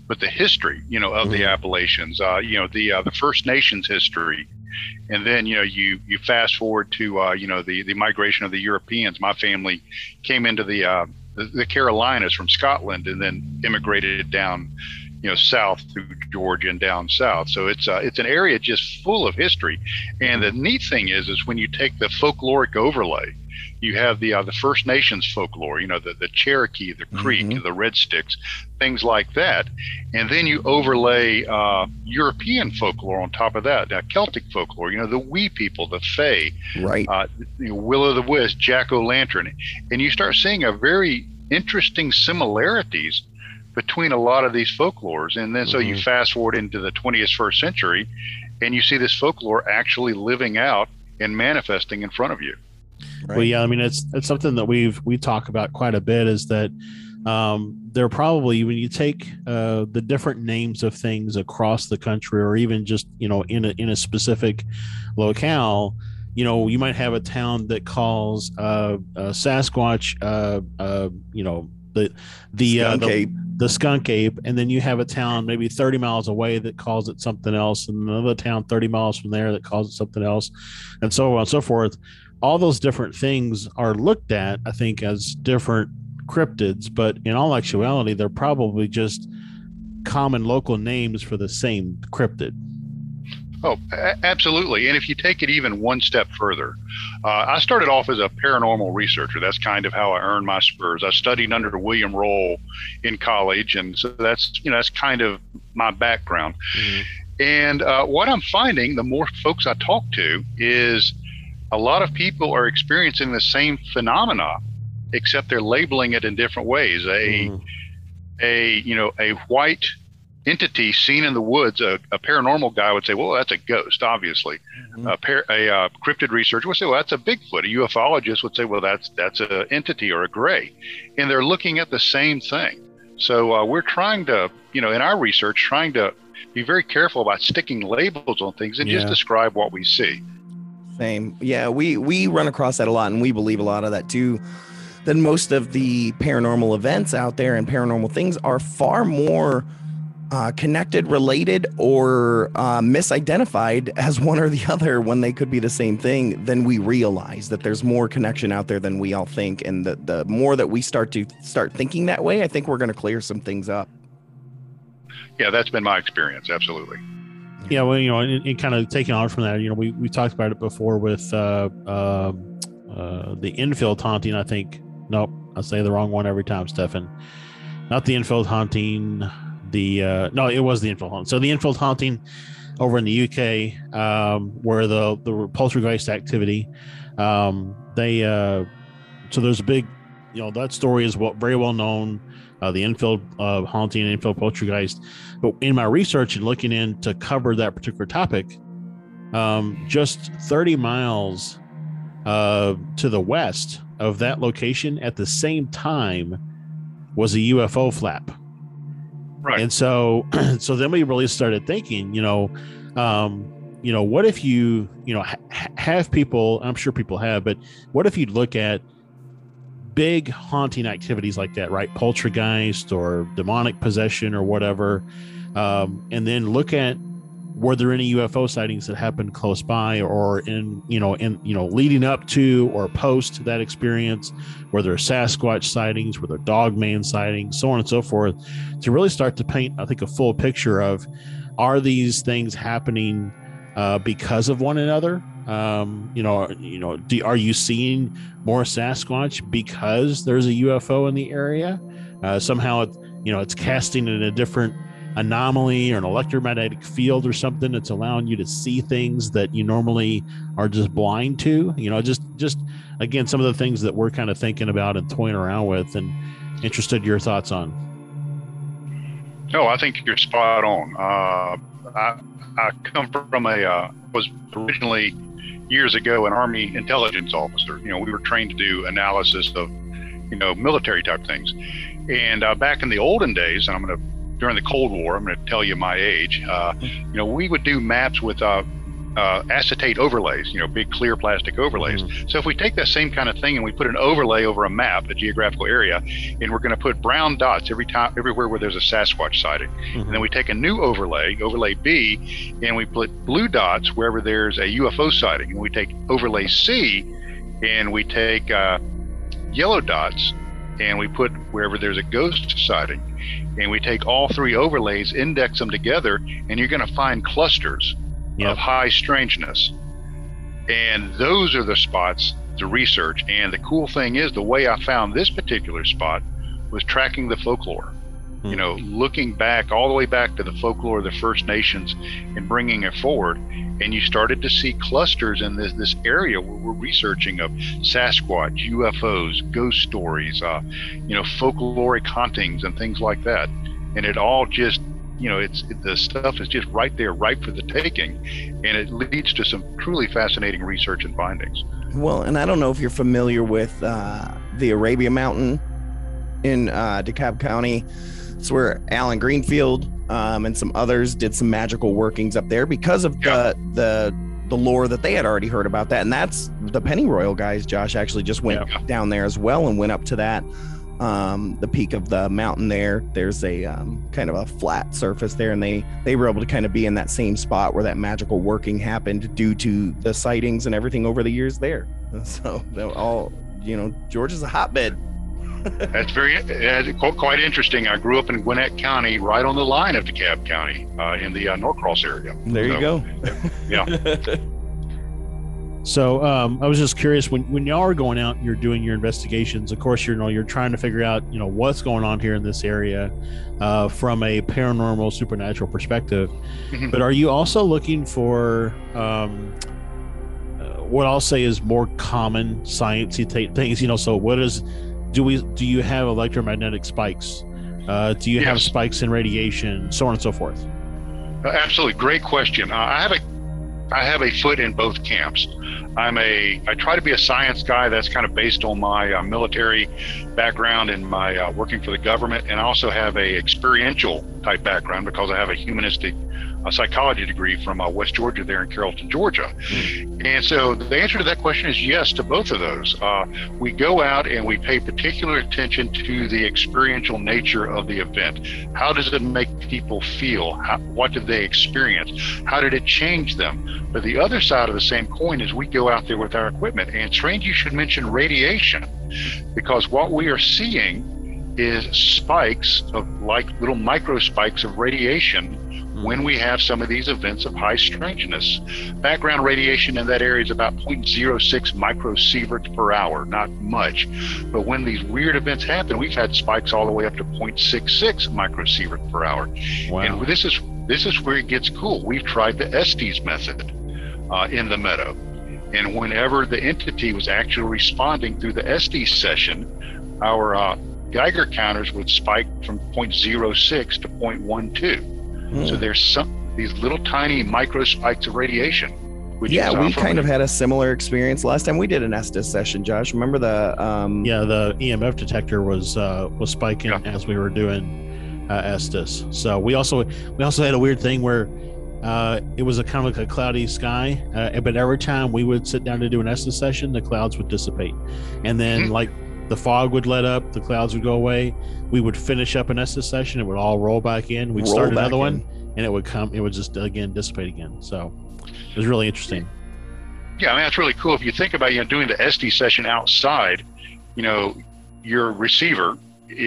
but the history, you know, of mm-hmm. the Appalachians, uh, you know, the uh, the First Nations history. And then, you know, you, you fast forward to, uh, you know, the, the migration of the Europeans. My family came into the, uh, the the Carolinas from Scotland and then immigrated down, you know, south through Georgia and down south. So it's uh, it's an area just full of history. And the neat thing is, is when you take the folkloric overlay, you have the uh, the First Nations folklore, you know, the, the Cherokee, the Creek, mm-hmm. the Red Sticks, things like that. And then you overlay uh, European folklore on top of that, uh, Celtic folklore, you know, the Wee people, the Fae, right? Uh, you know, Will o' the Wisp, Jack-o'-lantern. And you start seeing a very interesting similarities between a lot of these folklores. And then so mm-hmm. you fast forward into the twenty-first century and you see this folklore actually living out and manifesting in front of you. Right. Well, yeah, I mean, it's it's something that we've we talk about quite a bit, is that um, there probably, when you take uh, the different names of things across the country, or even just, you know, in a in a specific locale, you know, you might have a town that calls uh, uh, Sasquatch, uh, uh, you know, the the skunk uh, the, ape. the skunk ape, and then you have a town maybe thirty miles away that calls it something else, and another town thirty miles from there that calls it something else, and so on and so forth. All those different things are looked at, I think, as different cryptids, but in all actuality, they're probably just common local names for the same cryptid. Oh, a- absolutely. And if you take it even one step further, uh, I started off as a paranormal researcher. That's kind of how I earned my spurs. I studied under William Roll in college, and so that's, you know, that's kind of my background. Mm-hmm. And uh, what I'm finding, the more folks I talk to, is a lot of people are experiencing the same phenomena, except they're labeling it in different ways. A, mm. a you know, a white entity seen in the woods, a, a paranormal guy would say, well, that's a ghost, obviously. Mm-hmm. A, par- a uh, cryptid researcher would say, well, that's a Bigfoot. A ufologist would say, well, that's that's an entity or a gray. And they're looking at the same thing. So uh, we're trying to, you know, in our research, trying to be very careful about sticking labels on things and yeah. just describe what we see. Same. Yeah, we, we run across that a lot, and we believe a lot of that too. That most of the paranormal events out there and paranormal things are far more uh, connected, related, or uh, misidentified as one or the other when they could be the same thing than we realize. That there's more connection out there than we all think, and the the more that we start to start thinking that way, I think we're going to clear some things up. Yeah, that's been my experience. Absolutely. Yeah, well, you know, and, and kind of taking on from that, you know, we, we talked about it before with uh, uh, uh, the infield haunting, I think. Nope, I say the wrong one every time, Stefan. Not the infield haunting. The uh, no, it was the infield haunting. So the infield haunting over in the U K, um, where the the poltergeist activity, um, they uh, so there's a big, you know, that story is what very well known. Uh, the infield uh, haunting, infield poltergeist. But in my research and looking in to cover that particular topic, um, just thirty miles uh, to the west of that location at the same time was a U F O flap. Right. And so, so then we really started thinking, you know, um, you know, what if you, you know, ha- have people, I'm sure people have, but what if you look at big haunting activities like that, right? Poltergeist or demonic possession or whatever. Um, and then look at, were there any U F O sightings that happened close by, or in, you know, in, you know, leading up to or post that experience? Were there Sasquatch sightings? Were there Dogman sightings? So on and so forth, to really start to paint, I think, a full picture of, are these things happening uh, because of one another? Um, you know, you know, do, are you seeing more Sasquatch because there's a U F O in the area? Uh, somehow, it, you know, it's casting in a different anomaly or an electromagnetic field or something that's allowing you to see things that you normally are just blind to. You know, just, just again, some of the things that we're kind of thinking about and toying around with, and interested in your thoughts on. No, I think you're spot on. Uh, I, I come from a, uh, was originally years ago an Army intelligence officer. You know, we were trained to do analysis of, you know, military type things. And uh, back in the olden days, and I'm going to, during the Cold War, I'm going to tell you my age, uh, you know, we would do maps with uh, uh, acetate overlays, you know, big clear plastic overlays. Mm-hmm. So if we take that same kind of thing and we put an overlay over a map, a geographical area, and we're going to put brown dots every time, everywhere where there's a Sasquatch sighting. Mm-hmm. And then we take a new overlay, overlay B, and we put blue dots wherever there's a U F O sighting. And we take overlay C, and we take uh, yellow dots, and we put wherever there's a ghost sighting. And we take all three overlays, index them together, and you're going to find clusters Yep. of high strangeness. And those are the spots to research. And the cool thing is, the way I found this particular spot was tracking the folklore. Hmm. You know, looking back all the way back to the folklore of the First Nations and bringing it forward. And you started to see clusters in this this area where we're researching of Sasquatch, U F Os, ghost stories, uh, you know, folkloric hauntings and things like that. And it all just, you know, it's it, the stuff is just right there, ripe for the taking, and it leads to some truly fascinating research and findings. Well, and I don't know if you're familiar with uh, the Arabia Mountain in uh, DeKalb County. It's where Alan Greenfield um, and some others did some magical workings up there because of Yeah. the the the lore that they had already heard about that. And that's the Pennyroyal guys. Josh actually just went Yeah. down there as well and went up to that. Um, the peak of the mountain there, there's a um, kind of a flat surface there, and they they were able to kind of be in that same spot where that magical working happened due to the sightings and everything over the years there. So they're all, you know, Georgia's a hotbed. That's very uh, qu- quite interesting. I grew up in Gwinnett County, right on the line of DeKalb County, uh, in the uh, Norcross area. There So, you go. Yeah. So um, I was just curious, when, when y'all are going out, you're doing your investigations. Of course, you're, you know, you're trying to figure out, you know, what's going on here in this area uh, from a paranormal, supernatural perspective. Mhm. But are you also looking for um, uh, what I'll say is more common sciencey t- things? You know, so what is do we do you have electromagnetic spikes? Uh, do you have Yes. spikes in radiation, so on and so forth? Uh, Absolutely, great question. Uh, I have a, I have a foot in both camps. I'm a, I try to be a science guy. That's kind of based on my uh, military background and my uh, working for the government, and I also have a experiential type background because I have a humanistic uh, psychology degree from uh, West Georgia, there in Carrollton, Georgia. And so the answer to that question is yes to both of those. Uh, we go out and we pay particular attention to the experiential nature of the event. How does it make people feel? How, what did they experience? How did it change them? But the other side of the same coin is we go out there with our equipment, and strange you should mention radiation, because what we are seeing is spikes of, like little micro spikes of radiation when we have some of these events of high strangeness. Background radiation in that area is about zero point zero six microsieverts per hour, not much. But when these weird events happen, we've had spikes all the way up to zero point six six microsievert per hour. Wow. And this is this is where it gets cool. We've tried the Estes method uh, in the meadow. And whenever the entity was actually responding through the Estes session, our uh, Geiger counters would spike from zero point zero six to zero point one two. Mm. So there's some these little tiny micro spikes of radiation. Which Yeah, is, uh, we from kind an- of had a similar experience last time we did an Estes session. Josh, remember the um, Yeah, the E M F detector was uh, was spiking Yeah. as we were doing uh, Estes. So we also we also had a weird thing where uh, it was a kind of like a cloudy sky, uh, but every time we would sit down to do an Estes session, the clouds would dissipate, and then Mhm. like the fog would let up, the clouds would go away. We would finish up an Estes session, it would all roll back in. We'd Roll start back another one, in. and it would come. It would just again dissipate again. So it was really interesting. Yeah, I mean, that's really cool. If you think about, you know, doing the Estes session outside, you know, your receiver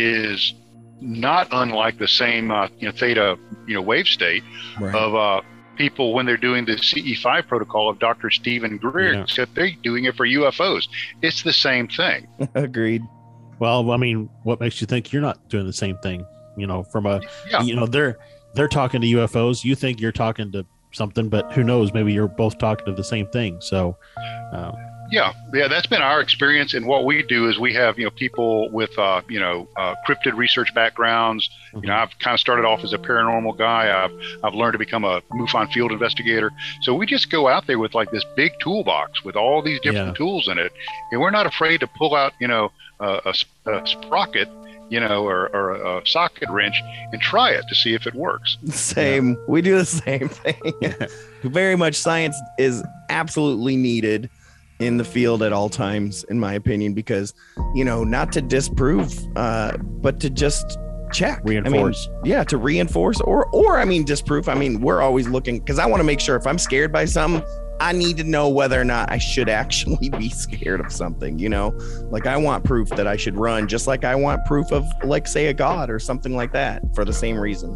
is not unlike the same, uh, you know, theta, you know, wave state Right. of uh, people when they're doing the C E five protocol of Doctor Stephen Greer, Yeah. except they're doing it for U F Os. It's the same thing. Agreed. Well, I mean, what makes you think you're not doing the same thing? You know, from a Yeah. you know, they're they're talking to U F Os. You think you're talking to something, but who knows? Maybe you're both talking to the same thing. So, uh, Yeah, yeah, that's been our experience. And what we do is we have, you know, people with, uh, you know, uh, cryptid research backgrounds. You know, I've kind of started off as a paranormal guy. I've I've learned to become a MUFON field investigator. So we just go out there with like this big toolbox with all these different Yeah. tools in it, and we're not afraid to pull out, you know, uh, a, s- a sprocket you know, or, or a socket wrench and try it to see if it works. Same. Yeah. We do the same thing. Very much science is absolutely needed in the field at all times, in my opinion, because, you know, not to disprove, uh, but to just check, reinforce. I mean, yeah, to reinforce or, or I mean, disprove. I mean, we're always looking, because I want to make sure if I'm scared by something, I need to know whether or not I should actually be scared of something, you know, like I want proof that I should run, just like I want proof of, like, say, a God or something like that, for the same reason.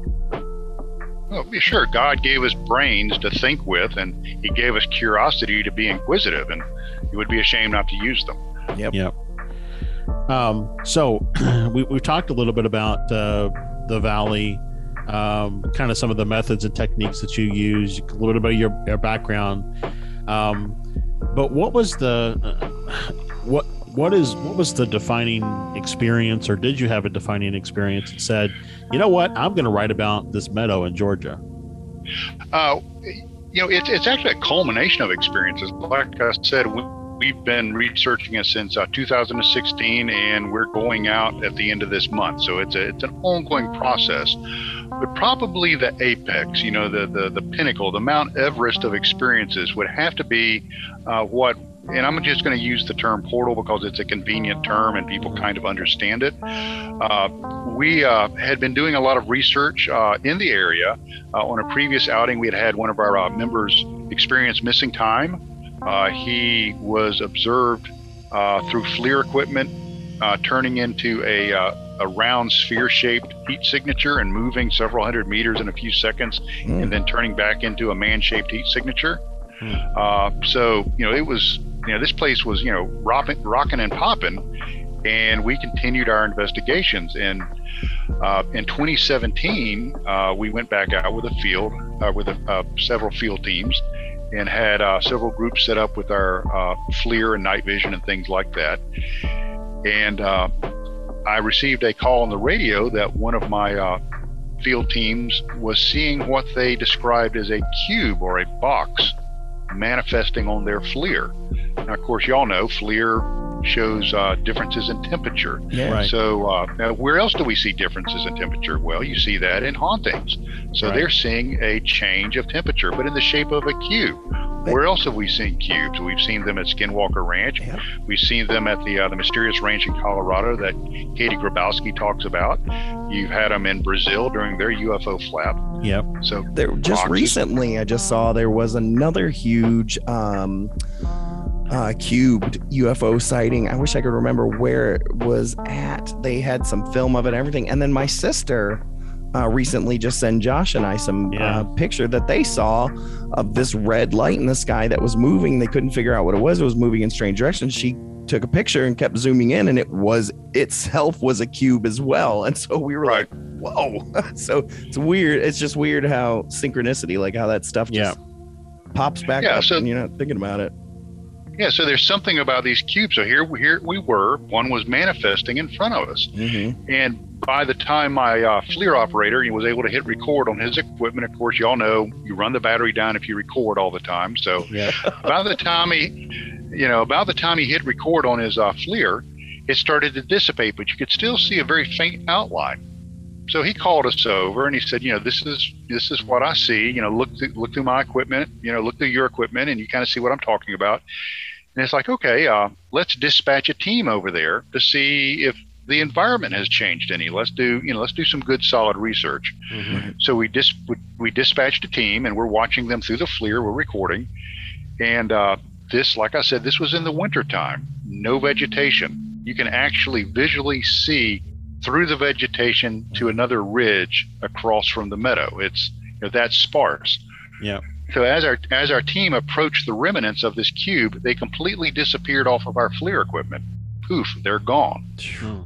Well, sure, God gave us brains to think with, and he gave us curiosity to be inquisitive, and it would be a shame not to use them. Yep. Yep. Um, so we, we've talked a little bit about uh, the Valley, um, kind of some of the methods and techniques that you use, a little bit about your, your background. Um, but what was the, uh, what, what is, what was the defining experience, or did you have a defining experience that said, you know what, I'm going to write about this meadow in Georgia? Uh, you know, it's, it's actually a culmination of experiences. Like I said, we, We've been researching it since uh, two thousand sixteen, and we're going out at the end of this month. So it's a, it's an ongoing process. But probably the apex, you know, the the, the pinnacle, the Mount Everest of experiences would have to be uh, what, and I'm just going to use the term portal because it's a convenient term and people kind of understand it. Uh, we uh, had been doing a lot of research uh, in the area. Uh, on a previous outing, we had had one of our uh, members experience missing time. Uh, he was observed uh, through FLIR equipment uh, turning into a, uh, a round sphere-shaped heat signature and moving several hundred meters in a few seconds, mm. and then turning back into a man-shaped heat signature. Mm. Uh, so, you know, it was, you know, this place was, you know, rocking, rocking and popping, and we continued our investigations. And uh, in twenty seventeen, uh, we went back out with a field, uh, with a, uh, several field teams, and had uh, several groups set up with our uh, FLIR and night vision and things like that. And uh, I received a call on the radio that one of my uh, field teams was seeing what they described as a cube or a box manifesting on their FLIR. Now, of course, y'all know FLIR shows uh, differences in temperature. Yeah. Right. So uh, now where else do we see differences in temperature? Well, you see that in hauntings. So Right. they're seeing a change of temperature, but in the shape of a cube. Where else have we seen cubes? We've seen them at Skinwalker Ranch. Yep. We've seen them at the uh, the mysterious ranch in Colorado that Katie Grabowski talks about. You've had them in Brazil during their U F O flap. Yep. So There, just boxes. recently, I just saw there was another huge um, uh, cubed U F O sighting. I wish I could remember where it was at. They had some film of it and everything. And then my sister uh, recently just sent Josh and I some Yeah. uh, picture that they saw of this red light in the sky that was moving. They couldn't figure out what it was. It was moving in strange directions. She took a picture and kept zooming in, and it was itself was a cube as well. And so we were Right. like, whoa. So it's weird. It's just weird how synchronicity, like how that stuff just pops back Yeah, up so- and you're not thinking about it. Yeah, so there's something about these cubes. So here, here we were. One was manifesting in front of us, Mm-hmm. and by the time my uh, FLIR operator he was able to hit record on his equipment, of course, y'all know you run the battery down if you record all the time. So Yeah. about the time he, you know, about the time he hit record on his uh, FLIR, it started to dissipate, but you could still see a very faint outline. So he called us over and he said, you know, this is this is what I see. You know, look through, look through my equipment. You know, look through your equipment, and you kind of see what I'm talking about. And it's like, okay, uh, let's dispatch a team over there to see if the environment has changed any. Let's do, you know, let's do some good, solid research. Mm-hmm. So we dis we dispatched a team, and we're watching them through the FLIR. We're recording, and uh, this, like I said, this was in the wintertime. No vegetation. You can actually visually see through the vegetation to another ridge across from the meadow. It's, you know, that's sparse. Yeah. So as our as our team approached the remnants of this cube, they completely disappeared off of our FLIR equipment. Poof, they're gone. Oh.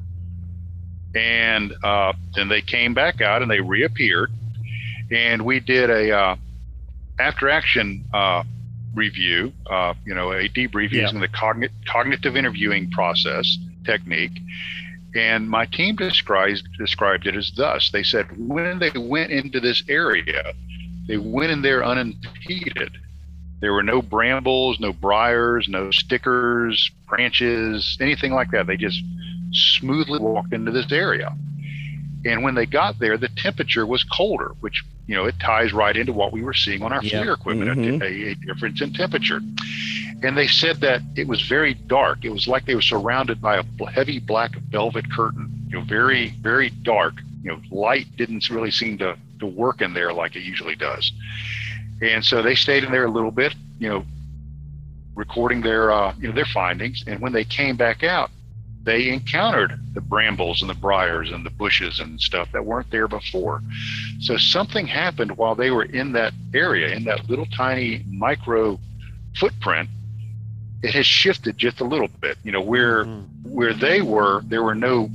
And uh, then they came back out and they reappeared. And we did a uh, after action uh, review, uh, you know, a debrief Yeah. using the cogn- cognitive interviewing process technique. And my team described described it as thus. They said when they went into this area, they went in there unimpeded. There were no brambles, no briars, no stickers, branches, anything like that. They just smoothly walked into this area. And when they got there, the temperature was colder, which, you know, it ties right into what we were seeing on our Yep. FLIR equipment, Mhm. a, a difference in temperature. And they said that it was very dark. It was like they were surrounded by a bl- heavy black velvet curtain, you know, very, very dark. You know, light didn't really seem to, to work in there like it usually does. And so they stayed in there a little bit, you know, recording their, uh, you know, their findings. And when they came back out, they encountered the brambles and the briars and the bushes and stuff that weren't there before. So something happened while they were in that area, in that little tiny micro footprint. It has shifted just a little bit. You know, where Mm-hmm. where they were, there were no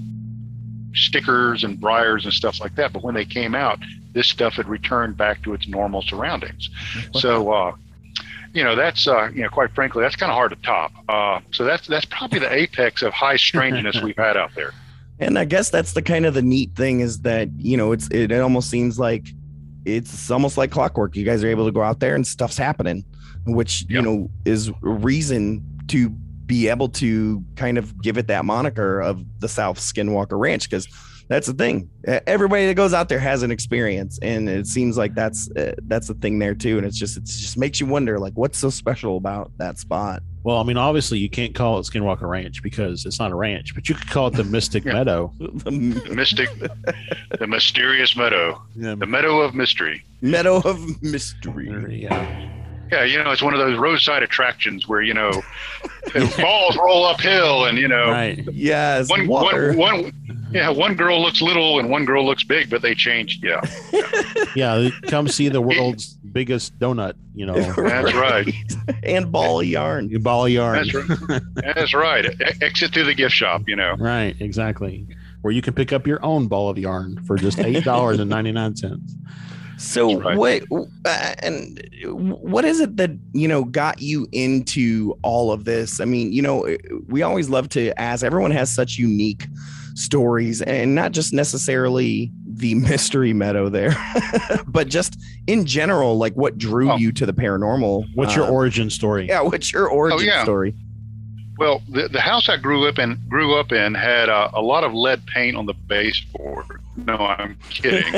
stickers and briars and stuff like that. But when they came out, this stuff had returned back to its normal surroundings. So, uh, you know, that's, uh, you know, quite frankly, that's kind of hard to top. Uh, so that's that's probably the apex of high strangeness we've had out there. And I guess that's the kind of the neat thing is that, you know, it's it, it almost seems like it's almost like clockwork. You guys are able to go out there and stuff's happening, which, you Yep. know, is a reason to be able to kind of give it that moniker of the South Skinwalker Ranch, because that's the thing. E- Everybody that goes out there has an experience, and it seems like that's uh, that's the thing there too. And it's just it just makes you wonder, like, what's so special about that spot? Well, I mean, obviously you can't call it Skinwalker Ranch because it's not a ranch, but you could call it the Mystic Yeah. Meadow. The mystic, the mysterious meadow, Yeah. the meadow of mystery. Meadow of Mystery. Yeah. Yeah, you know, it's one of those roadside attractions where, you know, balls roll uphill and, you know, Right. Yes, one, water. one, one, yeah, one girl looks little and one girl looks big, but they changed. Yeah, Yeah. Come see the world's biggest donut, you know, that's right. And ball of yarn. ball of yarn. That's right. That's right. E- exit through the gift shop, you know. Right. Exactly. Where you can pick up your own ball of yarn for just eight dollars and ninety-nine cents. So That's what uh, and what is it that, you know, got you into all of this? I mean, you know, we always love to ask. Everyone has such unique stories, and not just necessarily the Mystery Meadow there, but just in general, like what drew Oh. you to the paranormal. What's your uh, origin story? Yeah, what's your origin yeah. story? Well, the, the house I grew up in grew up in had uh, a lot of lead paint on the baseboard. No, I'm kidding.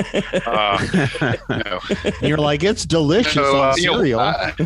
uh, no. You're like, it's delicious So, on uh, you know, cereal. I-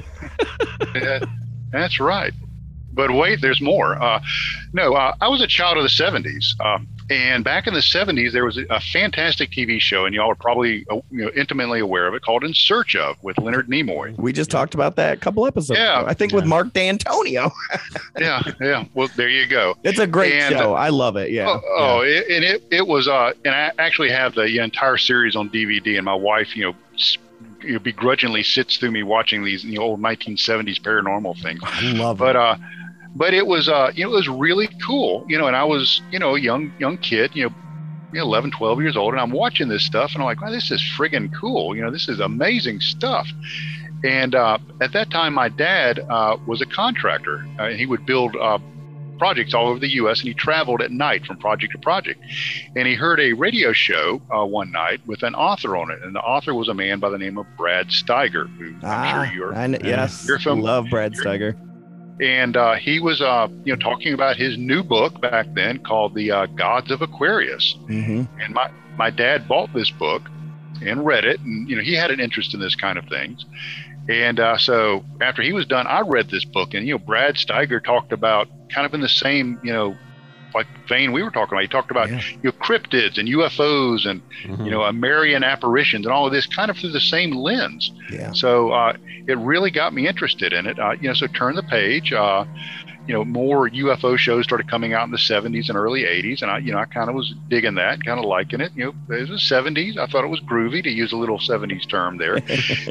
that- that's right. But wait, there's more. Uh, no, uh, I was a child of the seventies. Um, and back in the seventies, there was a, a fantastic T V show, and y'all are probably uh, you know, intimately aware of it, called In Search Of, with Leonard Nimoy. We just talked about that a couple episodes Yeah. ago. I think with Yeah. Mark D'Antonio. Yeah, yeah. Well, there you go. It's a great And- show. I love it. Yeah. Oh, oh it, and it, it was, uh, and I actually have the entire series on D V D, and my wife, you know, s- you know, begrudgingly sits through me watching these, you know, old nineteen seventies paranormal things. I love But it. uh, but it was uh, you know, it was really cool, you know. And I was, you know, a young young kid, you know, you know, eleven, twelve years old, and I'm watching this stuff, and I'm like, wow, this is friggin' cool, you know, this is amazing stuff. And uh, at that time, my dad uh, was a contractor, uh, and he would build uh, projects all over the U S, and he traveled at night from project to project. And he heard a radio show uh, one night with an author on it, and the author was a man by the name of Brad Steiger, who I'm ah, sure you're. I kn- yes. You're from- love Brad you're- Steiger. And uh, he was, uh, you know, talking about his new book back then called The uh, Gods of Aquarius. hmm And my, my dad bought this book and read it. And, you know, he had an interest in this kind of things. And uh, so after he was done, I read this book. And, you know, Brad Steiger talked about kind of in the same, you know, like vein we were talking about. He talked about, Yeah. you know, cryptids and U F Os and, Mhm. you know, uh, Marian apparitions and all of this kind of through the same lens. Yeah. So uh, it really got me interested in it. Uh, you know, so turn the page. Uh, you know, more U F O shows started coming out in the seventies and early eighties, and I, you know, I kind of was digging that, kind of liking it. You know, it was the seventies. I thought it was groovy, to use a little seventies term there.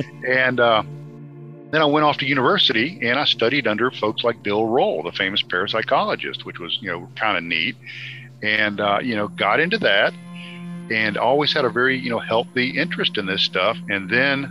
And uh, then I went off to university and I studied under folks like Bill Roll, the famous parapsychologist, which was, you know, kind of neat. And uh, you know, got into that, and always had a very, you know, healthy interest in this stuff. And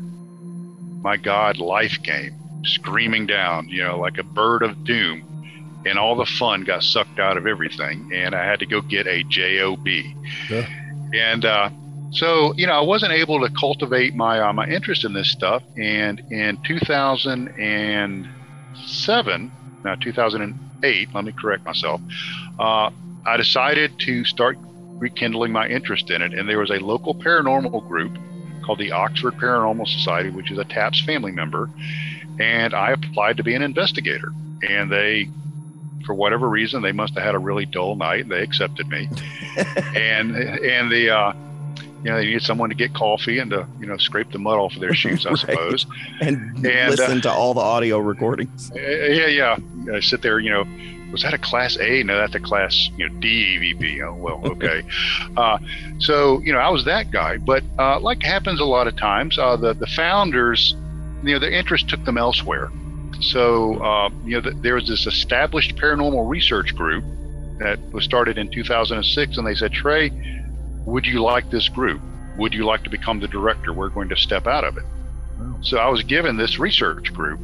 then, my God, life came screaming down, you know, like a bird of doom, and all the fun got sucked out of everything, and I had to go get a job. Yeah. And uh, so, you know, I wasn't able to cultivate my uh, my interest in this stuff. And in two thousand seven, now two thousand eight, let me correct myself, uh, I decided to start rekindling my interest in it. And there was a local paranormal group called the Oxford Paranormal Society, which is a TAPS family member. And I applied to be an investigator. And they, for whatever reason, they must have had a really dull night. They accepted me. and and the, uh, you know, they needed someone to get coffee and to, you know, scrape the mud off of their shoes, I right. suppose. And, and listen uh, to all the audio recordings. Yeah, yeah. I sit there, you know, was that a class A? No, that's a class, you know, D E V P. Oh, well, okay. uh, so, you know, I was that guy. But uh, like happens a lot of times, uh, the, the founders, you know, their interest took them elsewhere. So, uh, you know, th- there was this established paranormal research group that was started in two thousand six. And they said, Trey, would you like this group? Would you like to become the director? We're going to step out of it. Wow. So I was given this research group.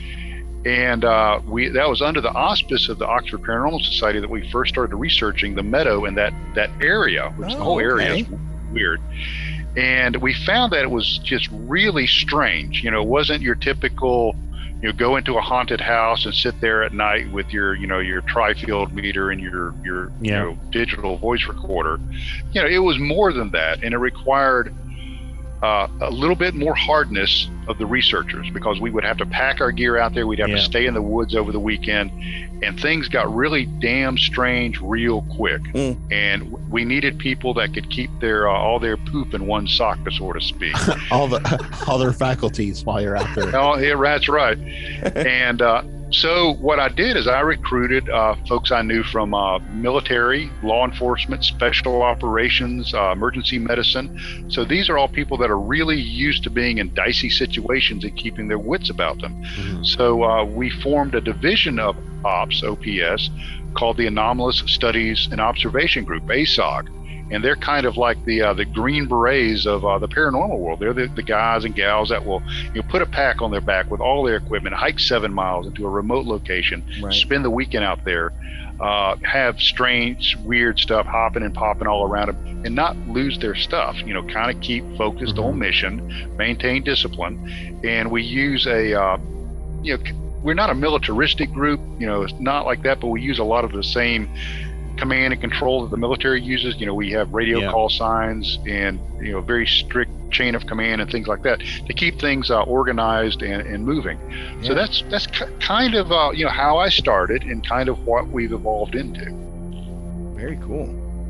And uh, we that was under the auspice of the Oxford Paranormal Society that we first started researching the meadow in that, that area, which oh, the whole area okay. is weird. And we found that it was just really strange. You know, it wasn't your typical, you know, go into a haunted house and sit there at night with your, you know, your tri-field meter and your, your yeah. you know, digital voice recorder. You know, it was more than that. And it required Uh, a little bit more hardness of the researchers, because we would have to pack our gear out there. We'd have yeah. to stay in the woods over the weekend, and things got really damn strange real quick. Mm. And we needed people that could keep their uh, all their poop in one sock, to sort of speak. all the all their faculties while you're out there. Oh, yeah, that's right. And uh, so what I did is I recruited uh, folks I knew from uh, military, law enforcement, special operations, uh, emergency medicine. So these are all people that are really used to being in dicey situations and keeping their wits about them. Mm-hmm. So uh, we formed a division of Ops, O P S, called the Anomalous Studies and Observation Group, A S O G. And they're kind of like the uh, the Green Berets of uh, the paranormal world. They're the, the guys and gals that will, you know, put a pack on their back with all their equipment, hike seven miles into a remote location, right. spend the weekend out there, uh, have strange, weird stuff hopping and popping all around them, and not lose their stuff. You know, kind of keep focused mm-hmm. on mission, maintain discipline, and we use a, uh, you know, we're not a militaristic group. You know, it's not like that, but we use a lot of the same command and control that the military uses. You know, we have radio yeah. call signs and, you know, very strict chain of command and things like that to keep things uh, organized and, and moving. Yeah. So that's that's k- kind of uh, you know, how I started and kind of what we've evolved into. Very cool.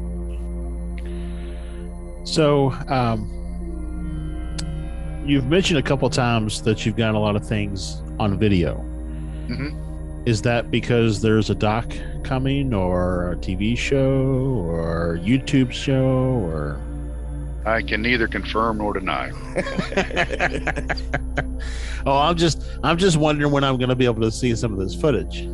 So um, you've mentioned a couple times that you've got a lot of things on video. Mm-hmm. Is that because there's a doc coming, or a T V show, or YouTube show, or? I can neither confirm nor deny. oh, I'm just, I'm just wondering when I'm going to be able to see some of this footage.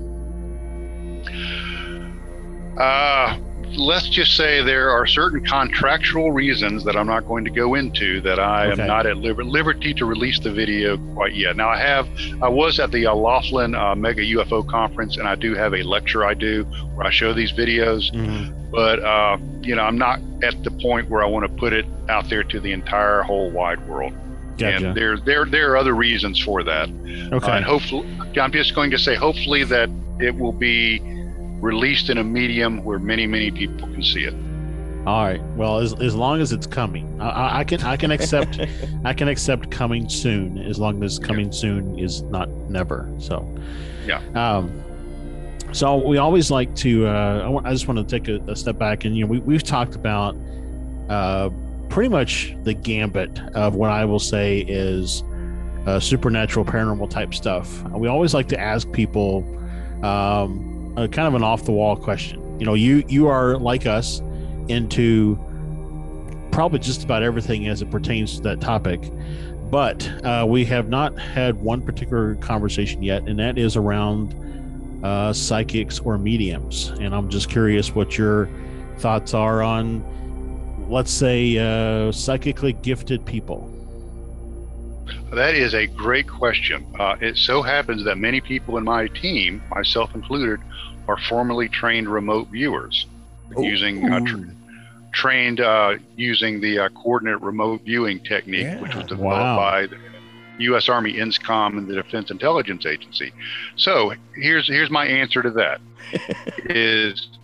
Uh, let's just say there are certain contractual reasons that I'm not going to go into, that I okay. am not at liber- liberty to release the video quite yet. Now I have, I was at the uh, Laughlin uh, Mega U F O Conference, and I do have a lecture I do where I show these videos, mm-hmm. but uh, you know, I'm not at the point where I want to put it out there to the entire whole wide world. Gotcha. And there, there, there are other reasons for that. Okay. Uh, and hopefully, I'm just going to say, hopefully that it will be released in a medium where many, many people can see it. All right. Well, as as long as it's coming, I, I can I can accept I can accept coming soon, as long as coming yeah. soon is not never. So, yeah. Um. So we always like to. Uh, I, want, I just want to take a, a step back, and you know, we we've talked about uh, pretty much the gambit of what I will say is uh, supernatural, paranormal type stuff. We always like to ask people. Um, Uh, kind of an off-the-wall question. You know, you you are like us into probably just about everything as it pertains to that topic, but uh, we have not had one particular conversation yet, and that is around uh, psychics or mediums. And I'm just curious what your thoughts are on, let's say, uh, psychically gifted people. That is a great question. Uh, it so happens that many people in my team, myself included, are formerly trained remote viewers, Ooh. using uh, tra- trained uh, using the uh, coordinate remote viewing technique, yeah. which was developed wow. by the U S Army I N S COM and the Defense Intelligence Agency. So here's here's my answer to that: is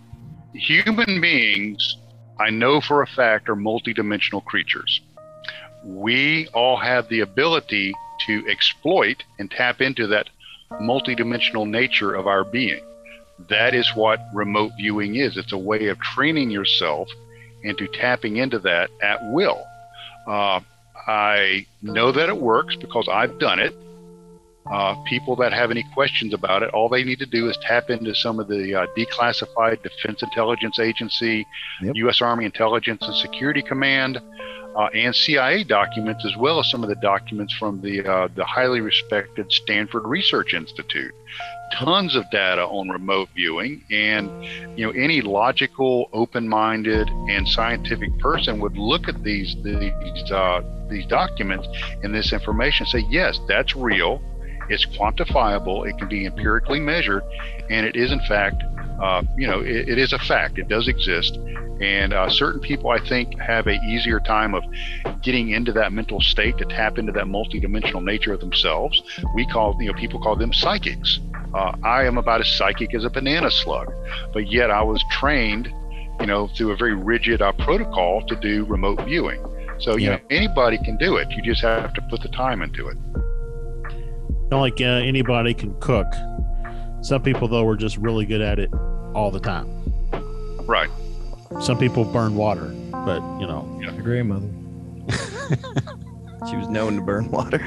human beings, I know for a fact, are multidimensional creatures. We all have the ability to exploit and tap into that multidimensional nature of our being. That is what remote viewing is. It's a way of training yourself into tapping into that at will. Uh, I know that it works because I've done it. Uh, people that have any questions about it, all they need to do is tap into some of the uh, declassified Defense Intelligence Agency, yep. U S Army Intelligence and Security Command, uh, and C I A documents, as well as some of the documents from the uh, the highly respected Stanford Research Institute. Tons of data on remote viewing, and you know, any logical, open-minded, and scientific person would look at these these uh, these documents and this information and say, yes, that's real. It's quantifiable. It can be empirically measured, and it is in fact, uh, you know, it, it is a fact. It does exist, and uh, certain people, I think, have a easier time of getting into that mental state to tap into that multidimensional nature of themselves. We call, you know, people call them psychics. Uh, I am about as psychic as a banana slug, but yet I was trained, you know, through a very rigid uh, protocol to do remote viewing. So, you yeah. know, anybody can do it. You just have to put the time into it. Not like uh, anybody can cook. Some people, though, are just really good at it all the time. Right. Some people burn water, but, you know. Yeah. Your grandmother. She was known to burn water.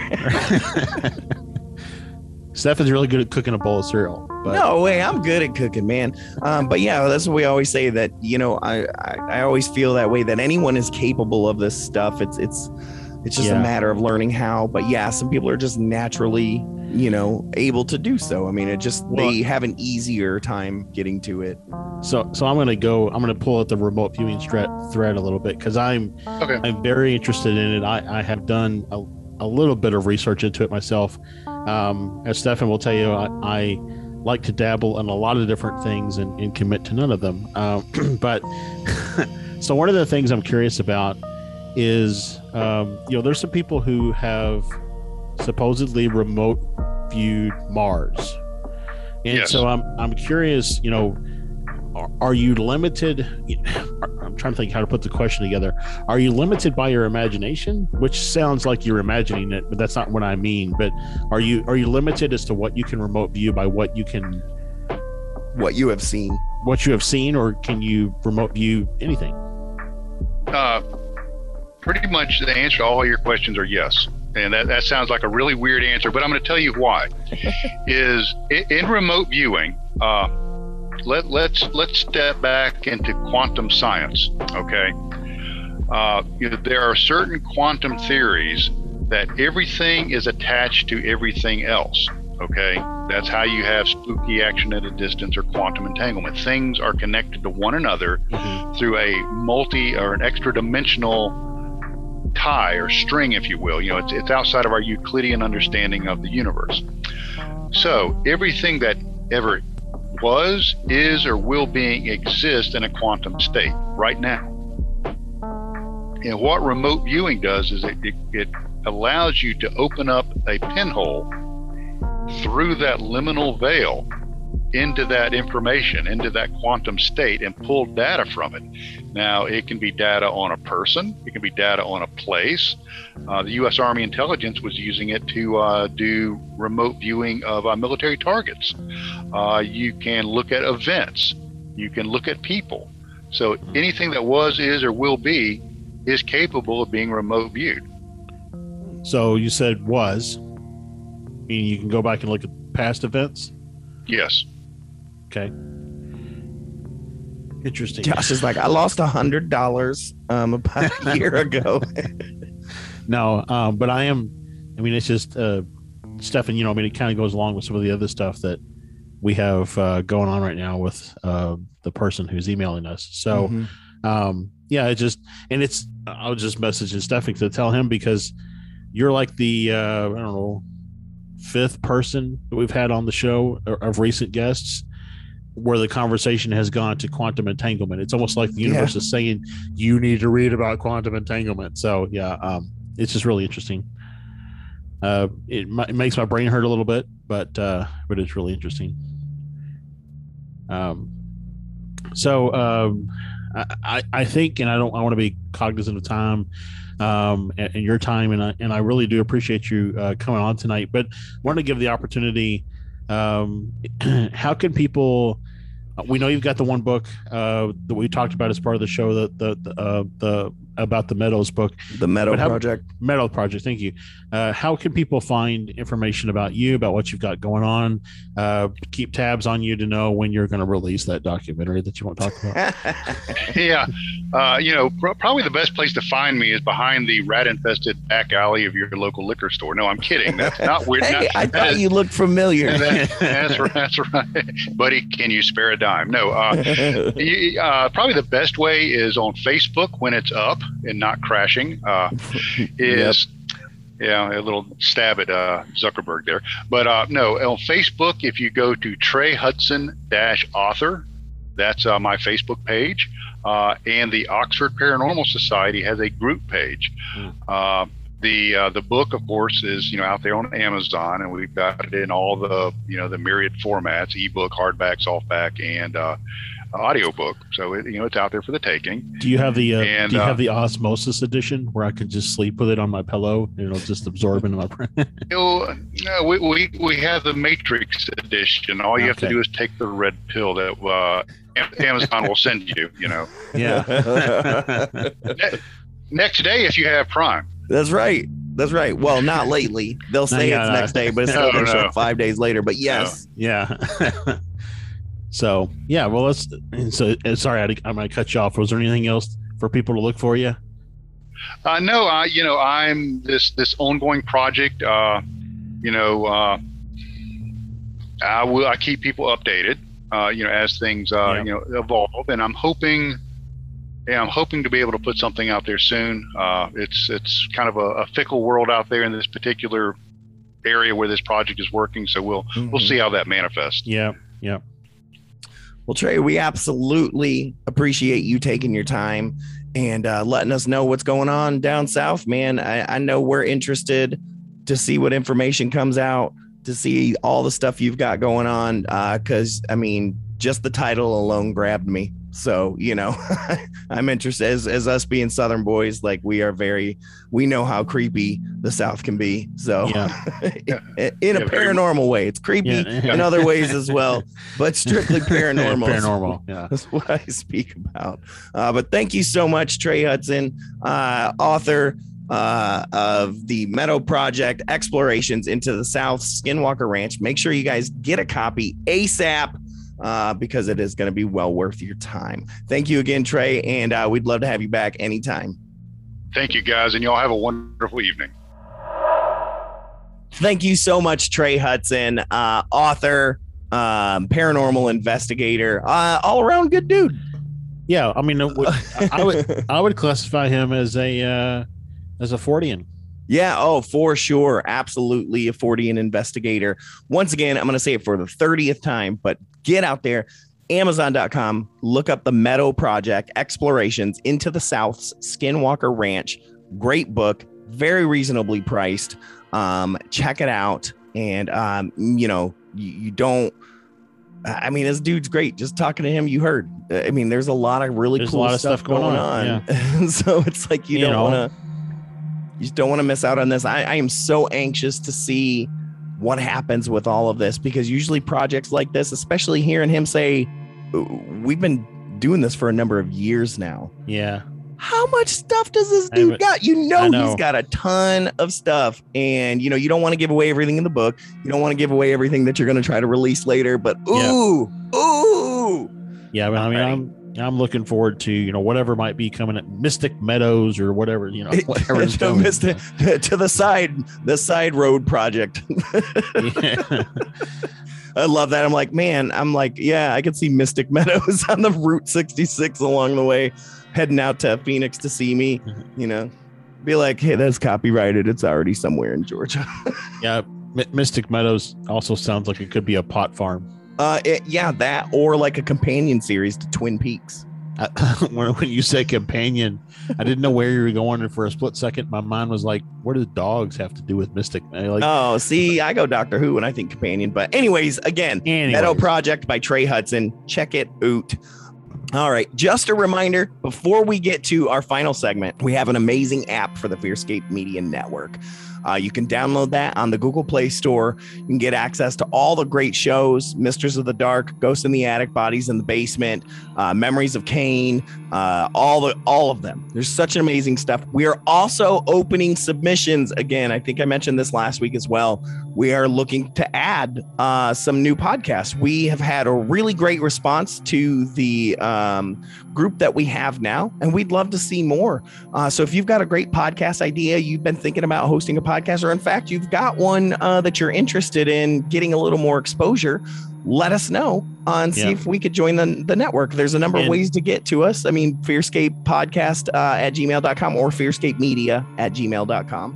Stefan's really good at cooking a bowl of cereal. But. No way, I'm good at cooking, man. Um, but yeah, that's what we always say, that, you know, I, I, I always feel that way, that anyone is capable of this stuff. It's it's it's just yeah. a matter of learning how. But yeah, some people are just naturally, you know, able to do so. I mean, it just well, they have an easier time getting to it. So so I'm gonna go. I'm gonna pull out the remote viewing thread thread a little bit, because I'm okay. I'm very interested in it. I, I have done a, a little bit of research into it myself. Um, as Stefan will tell you, I, I like to dabble in a lot of different things and, and commit to none of them. Um, but so one of the things I'm curious about is, um, you know, there's some people who have supposedly remote viewed Mars. And yes. so I'm, I'm curious, you know, are, are you limited? I'm trying to think how to put the question together. Are you limited by your imagination? Which sounds like you're imagining it, but that's not what I mean. But are you are you limited as to what you can remote view by what you can, what you have seen, what you have seen, or can you remote view anything? Uh, pretty much the answer to all your questions are yes. And that, that sounds like a really weird answer, but I'm going to tell you why. Is in, in remote viewing, uh, Let, let's let's step back into quantum science, okay? Uh, you know, there are certain quantum theories that everything is attached to everything else, okay? That's how you have spooky action at a distance or quantum entanglement. Things are connected to one another mm-hmm. through a multi or an extra dimensional tie or string, if you will. You know, it's, it's outside of our Euclidean understanding of the universe. So everything that ever was, is, or will be exist in a quantum state right now. And what remote viewing does is it, it, it allows you to open up a pinhole through that liminal veil into that information, into that quantum state, and pull data from it. Now, it can be data on a person, it can be data on a place. Uh, the U S Army Intelligence was using it to uh, do remote viewing of uh, military targets. Uh, you can look at events, you can look at people. So anything that was, is, or will be is capable of being remote viewed. So you said was, meaning you can go back and look at past events? Yes. Okay. Interesting. Josh is like, I lost a hundred dollars um about a year ago. No, um, but I am. I mean, it's just uh, Stefan. You know, I mean, it kind of goes along with some of the other stuff that we have uh, going on right now with uh, the person who's emailing us. So, mm-hmm. um, yeah, it just and it's. I was just messaging Stefan to tell him, because you're like the uh, I don't know fifth person that we've had on the show of recent guests where the conversation has gone to quantum entanglement. It's almost like the universe yeah. is saying, you need to read about quantum entanglement. So yeah, um, it's just really interesting. Uh, it, it makes my brain hurt a little bit, but, uh, but it's really interesting. Um, So um, I, I think, and I don't, I want to be cognizant of time um, and, and your time, and I, and I really do appreciate you uh, coming on tonight. But I want to give the opportunity. Um, how can people? We know you've got the one book uh, that we talked about as part of the show, the the the, uh, the about the Meadows book, the Meadow how, Project. Meadow Project. Thank you. Uh, how can people find information about you, about what you've got going on? Uh, keep tabs on you to know when you're going to release that documentary that you want to talk about. Yeah, uh, you know, pr- probably the best place to find me is behind the rat-infested back alley of your local liquor store. No, I'm kidding. That's not weird. Hey, not, I thought is, you looked familiar. That, that's right. That's right, buddy. Can you spare a dime? No. Uh, you, uh, probably the best way is on Facebook when it's up and not crashing. Uh, is yep. Yeah, a little stab at uh, Zuckerberg there. But uh, no, on Facebook, if you go to Trey Hudson dash author, that's uh, my Facebook page. Uh, and the Oxford Paranormal Society has a group page. Mm. Uh, the uh, the book, of course, is you know out there on Amazon, and we've got it in all the you know the myriad formats: ebook, hardback, softback, and uh, audiobook. So it, you know it's out there for the taking. Do you have the uh, and, Do you uh, have the Osmosis edition where I can just sleep with it on my pillow and it'll just absorb into my brain? you know, no, we, we we have the Matrix edition. All you okay. have to do is take the red pill that uh, Amazon will send you. You know. Yeah. ne- next day, if you have Prime. That's right. That's right. Well, not lately. They'll say no, it's no, next day, but it's no, still going to no. show up five days later. But yes. No. Yeah. So, yeah, well, let's. So, sorry, I, I might cut you off. Was there anything else for people to look for you? Uh, no, I, you know, I'm this this ongoing project. Uh, you know, uh, I will. I keep people updated. Uh, you know, as things uh, Yeah. you know evolve, and I'm hoping. Yeah, I'm hoping to be able to put something out there soon. Uh, it's it's kind of a, a fickle world out there in this particular area where this project is working. So we'll mm-hmm. we'll see how that manifests. Yeah, yeah. Well, Trey, we absolutely appreciate you taking your time and uh, letting us know what's going on down south, man. I, I know we're interested to see what information comes out, to see all the stuff you've got going on. Because, uh, I mean, just the title alone grabbed me. So, you know, I'm interested as, as us being Southern boys, like we are very, we know how creepy the South can be. So yeah. in, in a Yeah, paranormal way, it's creepy Yeah. in other ways as well, but strictly paranormal. Paranormal. Yeah. That's what I speak about. Uh, but thank you so much, Trey Hudson, uh, author uh, of the Meadow Project, Explorations into the South Skinwalker Ranch. Make sure you guys get a copy ASAP. Uh, because it is going to be well worth your time. Thank you again, Trey, and uh, we'd love to have you back anytime. Thank you, guys, and y'all have a wonderful evening. Thank you so much, Trey Hudson, uh, author, um, paranormal investigator, uh, all-around good dude. Yeah, I mean, I would I would classify him as a uh, as a Fortean. Yeah, oh, for sure. Absolutely a Fortean investigator. Once again, I'm going to say it for the thirtieth time, but get out there, amazon dot com, look up the Meadow Project, Explorations into the South's Skinwalker Ranch. Great book, very reasonably priced. Um, check it out. And, um, you know, you, you don't, I mean, this dude's great. Just talking to him, you heard. I mean, there's a lot of really There's cool a lot of stuff, stuff going going on, on. Yeah. So it's like you, You don't know. want to. You just don't want to miss out on this. I, I am so anxious to see what happens with all of this, because usually projects like this, especially hearing him say, we've been doing this for a number of years now. Yeah. How much stuff does this dude got? You know, know he's got a ton of stuff, and you know, you don't want to give away everything in the book. You don't want to give away everything that you're going to try to release later, but ooh, yeah. ooh. Yeah. I mean, I'm, I'm looking forward to, you know, whatever might be coming at Mystic Meadows or whatever, you know, whatever is coming. Mystic, to the side, the side road project. Yeah. I love that. I'm like, man, I'm like, yeah, I can see Mystic Meadows on the Route sixty-six along the way, heading out to Phoenix to see me, you know, be like, hey, that's copyrighted. It's already somewhere in Georgia. Yeah. M- Mystic Meadows also sounds like it could be a pot farm. Uh, it, yeah, that or like a companion series to Twin Peaks. I, when, when you say companion, I didn't know where you were going, and for a split second, my mind was like, "What do the dogs have to do with Mystic?" Like, oh, see, I go Doctor Who when I think companion. But anyways, again, Anyways. Meadow Project by Trey Hudson. Check it out. All right. Just a reminder, before we get to our final segment, we have an amazing app for the Fearscape Media Network. Uh, you can download that on the Google Play Store. You can get access to all the great shows, Misters of the Dark, Ghosts in the Attic, Bodies in the Basement, uh, Memories of Cain, uh, all the all of them. There's such amazing stuff. We are also opening submissions. Again, I think I mentioned this last week as well. We are looking to add uh, some new podcasts. We have had a really great response to the um, group that we have now, and we'd love to see more. Uh, so if you've got a great podcast idea, you've been thinking about hosting a podcast, or in fact, you've got one uh, that you're interested in getting a little more exposure, let us know uh, and see yeah. if we could join the, the network. There's a number and, of ways to get to us. I mean, Fearscape podcast uh, at gmail dot com or Fearscape Media at gmail dot com.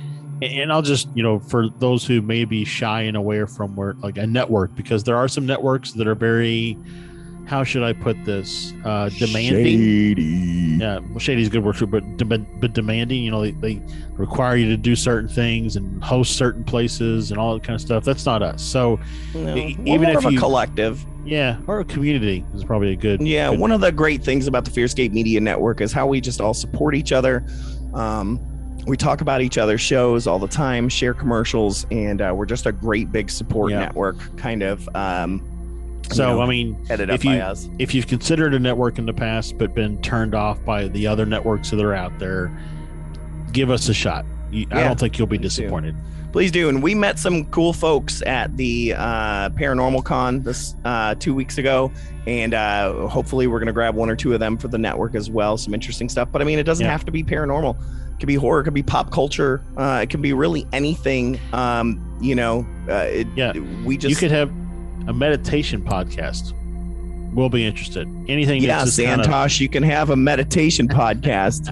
And I'll just, you know, for those who may be shying away from where, like a network, because there are some networks that are very, how should I put this? Uh, demanding. Shady. Yeah, well, shady is a good word, too, but but demanding. You know, they, they require you to do certain things and host certain places and all that kind of stuff. That's not us. So no, even more if of you, a collective, yeah, or a community is probably a good. Yeah, good one of the great things about the Fearscape Media Network is how we just all support each other. Um, we talk about each other's shows all the time, share commercials, and uh, we're just a great big support yeah. network, kind of. Um, So, you know, I mean, headed up if you by us. if you've considered a network in the past but been turned off by the other networks that are out there, give us a shot. You, I Yeah, don't think you'll be please do. disappointed. Please do. And we met some cool folks at the uh, Paranormal Con this uh, two weeks ago. And uh, hopefully we're going to grab one or two of them for the network as well. Some interesting stuff. But I mean, it doesn't Yeah. have to be paranormal. It could be horror. It could be pop culture. Uh, it could be really anything. Um, you know, uh, it, Yeah. we just. You could have a meditation podcast. We'll be interested. Anything. Yeah, that's just kind of- Santosh, you can have a meditation podcast.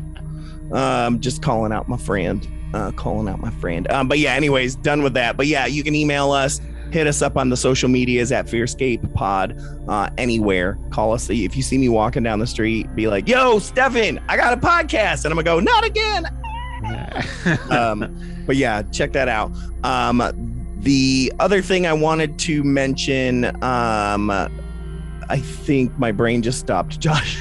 Um, just calling out my friend. Uh, calling out my friend. Um, but yeah, anyways, done with that. But yeah, you can email us, hit us up on the social medias at Fearscape Pod, uh, anywhere. Call us if you see me walking down the street. Be like, "Yo, Stefan, I got a podcast," and I'm gonna go, "Not again." um, but yeah, check that out. Um, the other thing I wanted to mention, um, I think my brain just stopped, Josh.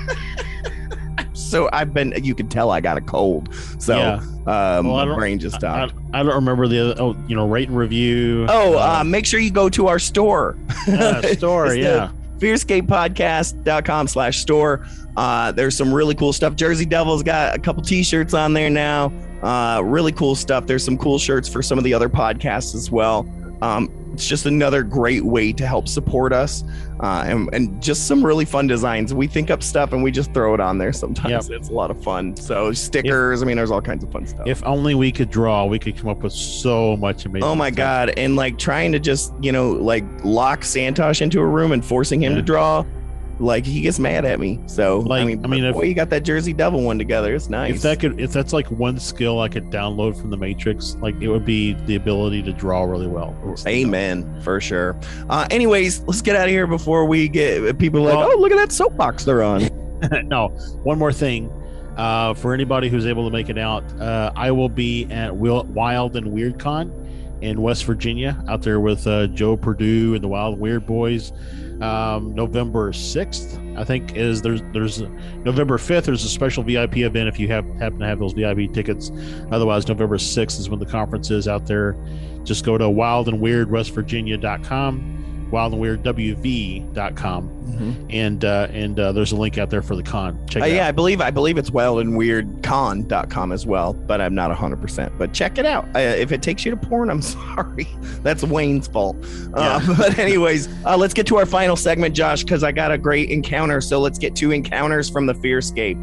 So I've been, you can tell I got a cold. So Yeah. um, Well, I my don't- brain just stopped. I, I don't remember the other. Oh, you know, rate and review. oh, uh, uh, make sure you go to our store. uh, store. It's yeah. fearscape podcast dot com slash store. Uh, there's some really cool stuff. Jersey Devil's got a couple t-shirts on there now. Uh, really cool stuff. There's some cool shirts for some of the other podcasts as well. Um, it's just another great way to help support us, uh, and, and just some really fun designs. We think up stuff and we just throw it on there sometimes. Yep. It's a lot of fun. So stickers, I mean, there's all kinds of fun stuff. If only we could draw, we could come up with so much amazing. Oh my stuff. God. And like trying to just, you know, like lock Santosh into a room and forcing him Yeah. to draw, like he gets mad at me. So, Like, I mean, I mean, if- boy, you got that Jersey Devil one together. It's nice. If that could, if that's like one skill I could download from the Matrix, like it would be the ability to draw really well. Amen, for sure. Uh, anyways, let's get out of here before we get people like, Well- oh, look at that soapbox they're on. No, one more thing. Uh, for anybody who's able to make it out, uh, I will be at Wil- Wild and Weird Con in West Virginia, out there with uh, Joe Purdue and the Wild and Weird Boys. Um, November sixth, I think, is there's there's November fifth. There's a special V I P event if you have happen to have those V I P tickets. Otherwise, November sixth is when the conference is out there. Just go to wild and weird west virginia dot com, wild and weird w v dot com, and uh, and uh, there's a link out there for the con. Check Uh, it yeah, I out. believe I believe it's wild and weird con dot com as well, but I'm not one hundred percent. But check it out. Uh, if it takes you to porn, I'm sorry. That's Wayne's fault. Uh, but anyways, uh, let's get to our final segment, Josh, because I got a great encounter. So let's get two encounters from the Fearscape.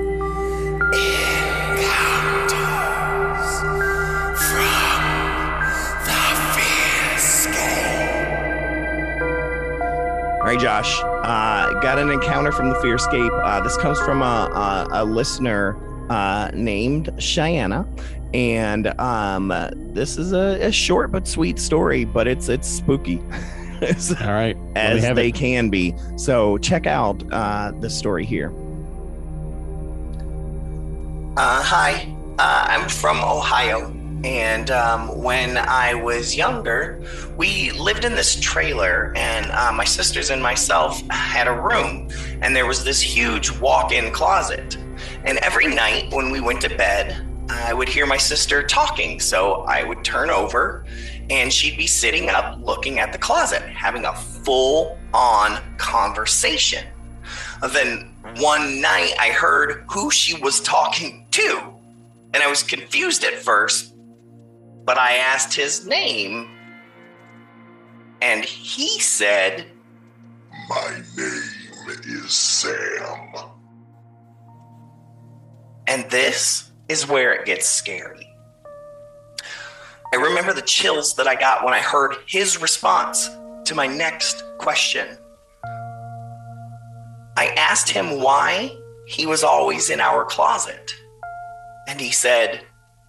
All right, Josh, uh, got an encounter from the Fearscape. Uh, this comes from a, a, a listener uh, named Cheyenne, and um, this is a, a short but sweet story, but it's it's spooky, as, All right, Let me as have they it. can be. So check out uh, this story here. Uh, hi, uh, I'm from Ohio. And um, when I was younger, we lived in this trailer, and uh, my sisters and myself had a room, and there was this huge walk-in closet. And every night when we went to bed, I would hear my sister talking. So I would turn over, and she'd be sitting up looking at the closet, having a full-on conversation. Then one night I heard who she was talking to, and I was confused at first. But I asked his name, and he said, My name is Sam. And this is where it gets scary. I remember the chills that I got when I heard his response to my next question. I asked him why he was always in our closet, and he said,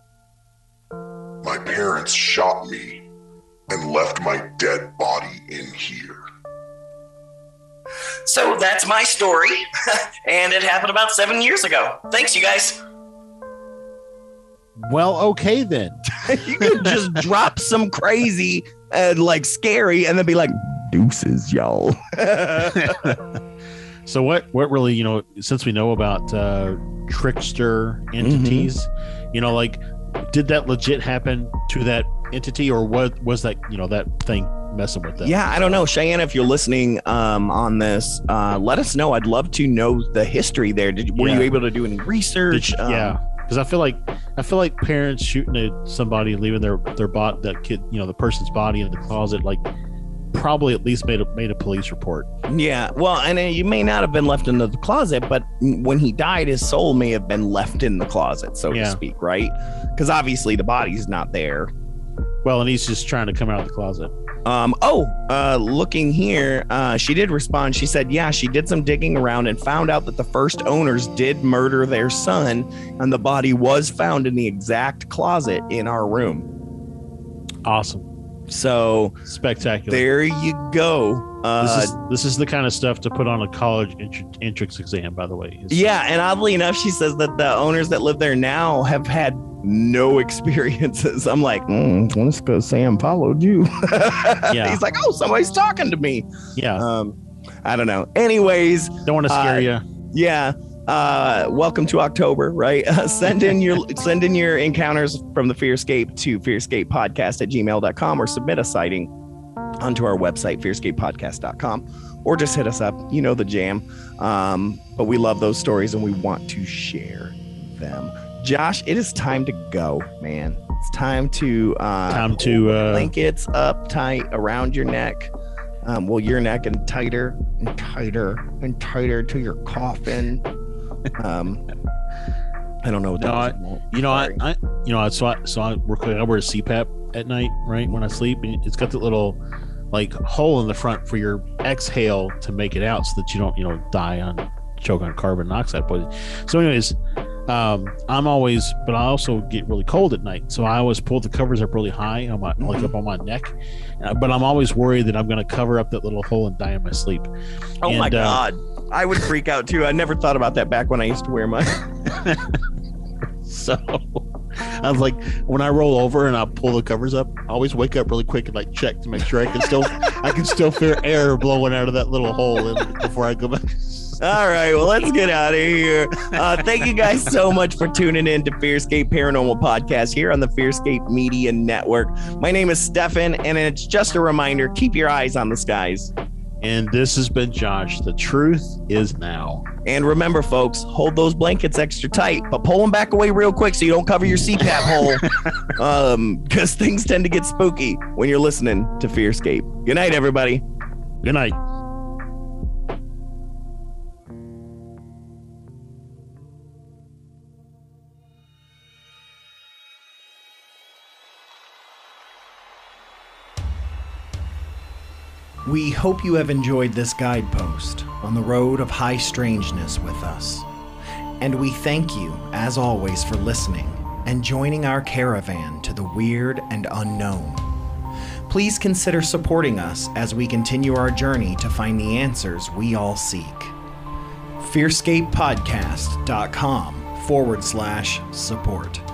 My parents shot me and left my dead body in here. So that's my story, and it happened about seven years ago. Thanks, you guys. Well, okay then. You could just drop some crazy and like scary and then be like, deuces, y'all. So what, what really, you know, since we know about uh, trickster entities, mm-hmm. you know, like, did that legit happen to that entity, or what was that, you know, that thing messing with them? Yeah, I don't know. Cheyenne, if you're listening um, on this, uh, let us know. I'd love to know the history there. Did Were yeah. you able to do any research? Did, um, yeah, because I feel like I feel like parents shooting at somebody, leaving their their bot that kid, you know, the person's body in the closet, like probably at least made a made a police report. Yeah, well, and uh, you may not have been left in the closet, but when he died, his soul may have been left in the closet, so yeah. to speak, right? Because obviously the body's not there. Well, and he's just trying to come out of the closet. Um, oh, uh, looking here, uh, she did respond. She said, yeah, she did some digging around and found out that the first owners did murder their son, and the body was found in the exact closet in our room. Awesome. So spectacular. There you go. Uh, this is this is the kind of stuff to put on a college ent- entrance exam, by the way. It's, yeah, and oddly enough, she says that the owners that live there now have had no experiences. I'm like, mm, let's go. Sam followed you. Yeah. He's like, oh, somebody's talking to me. Yeah. Um, I don't know. Anyways, don't want to scare uh, you. Yeah. Uh, welcome to October, right? Uh, send in your send in your encounters from the Fearscape to fearscape podcast at gmail dot com, or submit a sighting onto our website, fearscape podcast dot com, or just hit us up. You know the jam. Um, but we love those stories and we want to share them. Josh, it is time to go, man. It's time to uh, time to uh, blankets up tight around your neck. Um, well, your neck and tighter and tighter and tighter to your coffin. Um, I don't know what that no, was. I, you know, I, I, you know, so I, so I work. I wear a C PAP at night, right when I sleep, and it's got the little like hole in the front for your exhale to make it out, so that you don't, you know, die on choke on carbon monoxide poison. So, anyways, um, I'm always, but I also get really cold at night, so I always pull the covers up really high on my, mm-hmm. like up on my neck. Uh, but I'm always worried that I'm going to cover up that little hole and die in my sleep. Oh and, my God. Uh, I would freak out too. I never thought about that back when I used to wear mine. So I was like, when I roll over and I pull the covers up, I always wake up really quick and like check to make sure I can still, I can still feel air blowing out of that little hole in, before I go back. All right, well, let's get out of here. Uh, thank you guys so much for tuning in to Fearscape Paranormal Podcast here on the Fearscape Media Network. My name is Stefan, and it's just a reminder, keep your eyes on the skies. And this has been Josh. The truth is now. And remember, folks, hold those blankets extra tight, but pull them back away real quick so you don't cover your C PAP hole. Um, because things tend to get spooky when you're listening to Fearscape. Good night, everybody. Good night. We hope you have enjoyed this guidepost on the road of high strangeness with us. And we thank you, as always, for listening and joining our caravan to the weird and unknown. Please consider supporting us as we continue our journey to find the answers we all seek. fearscape podcast dot com forward slash support.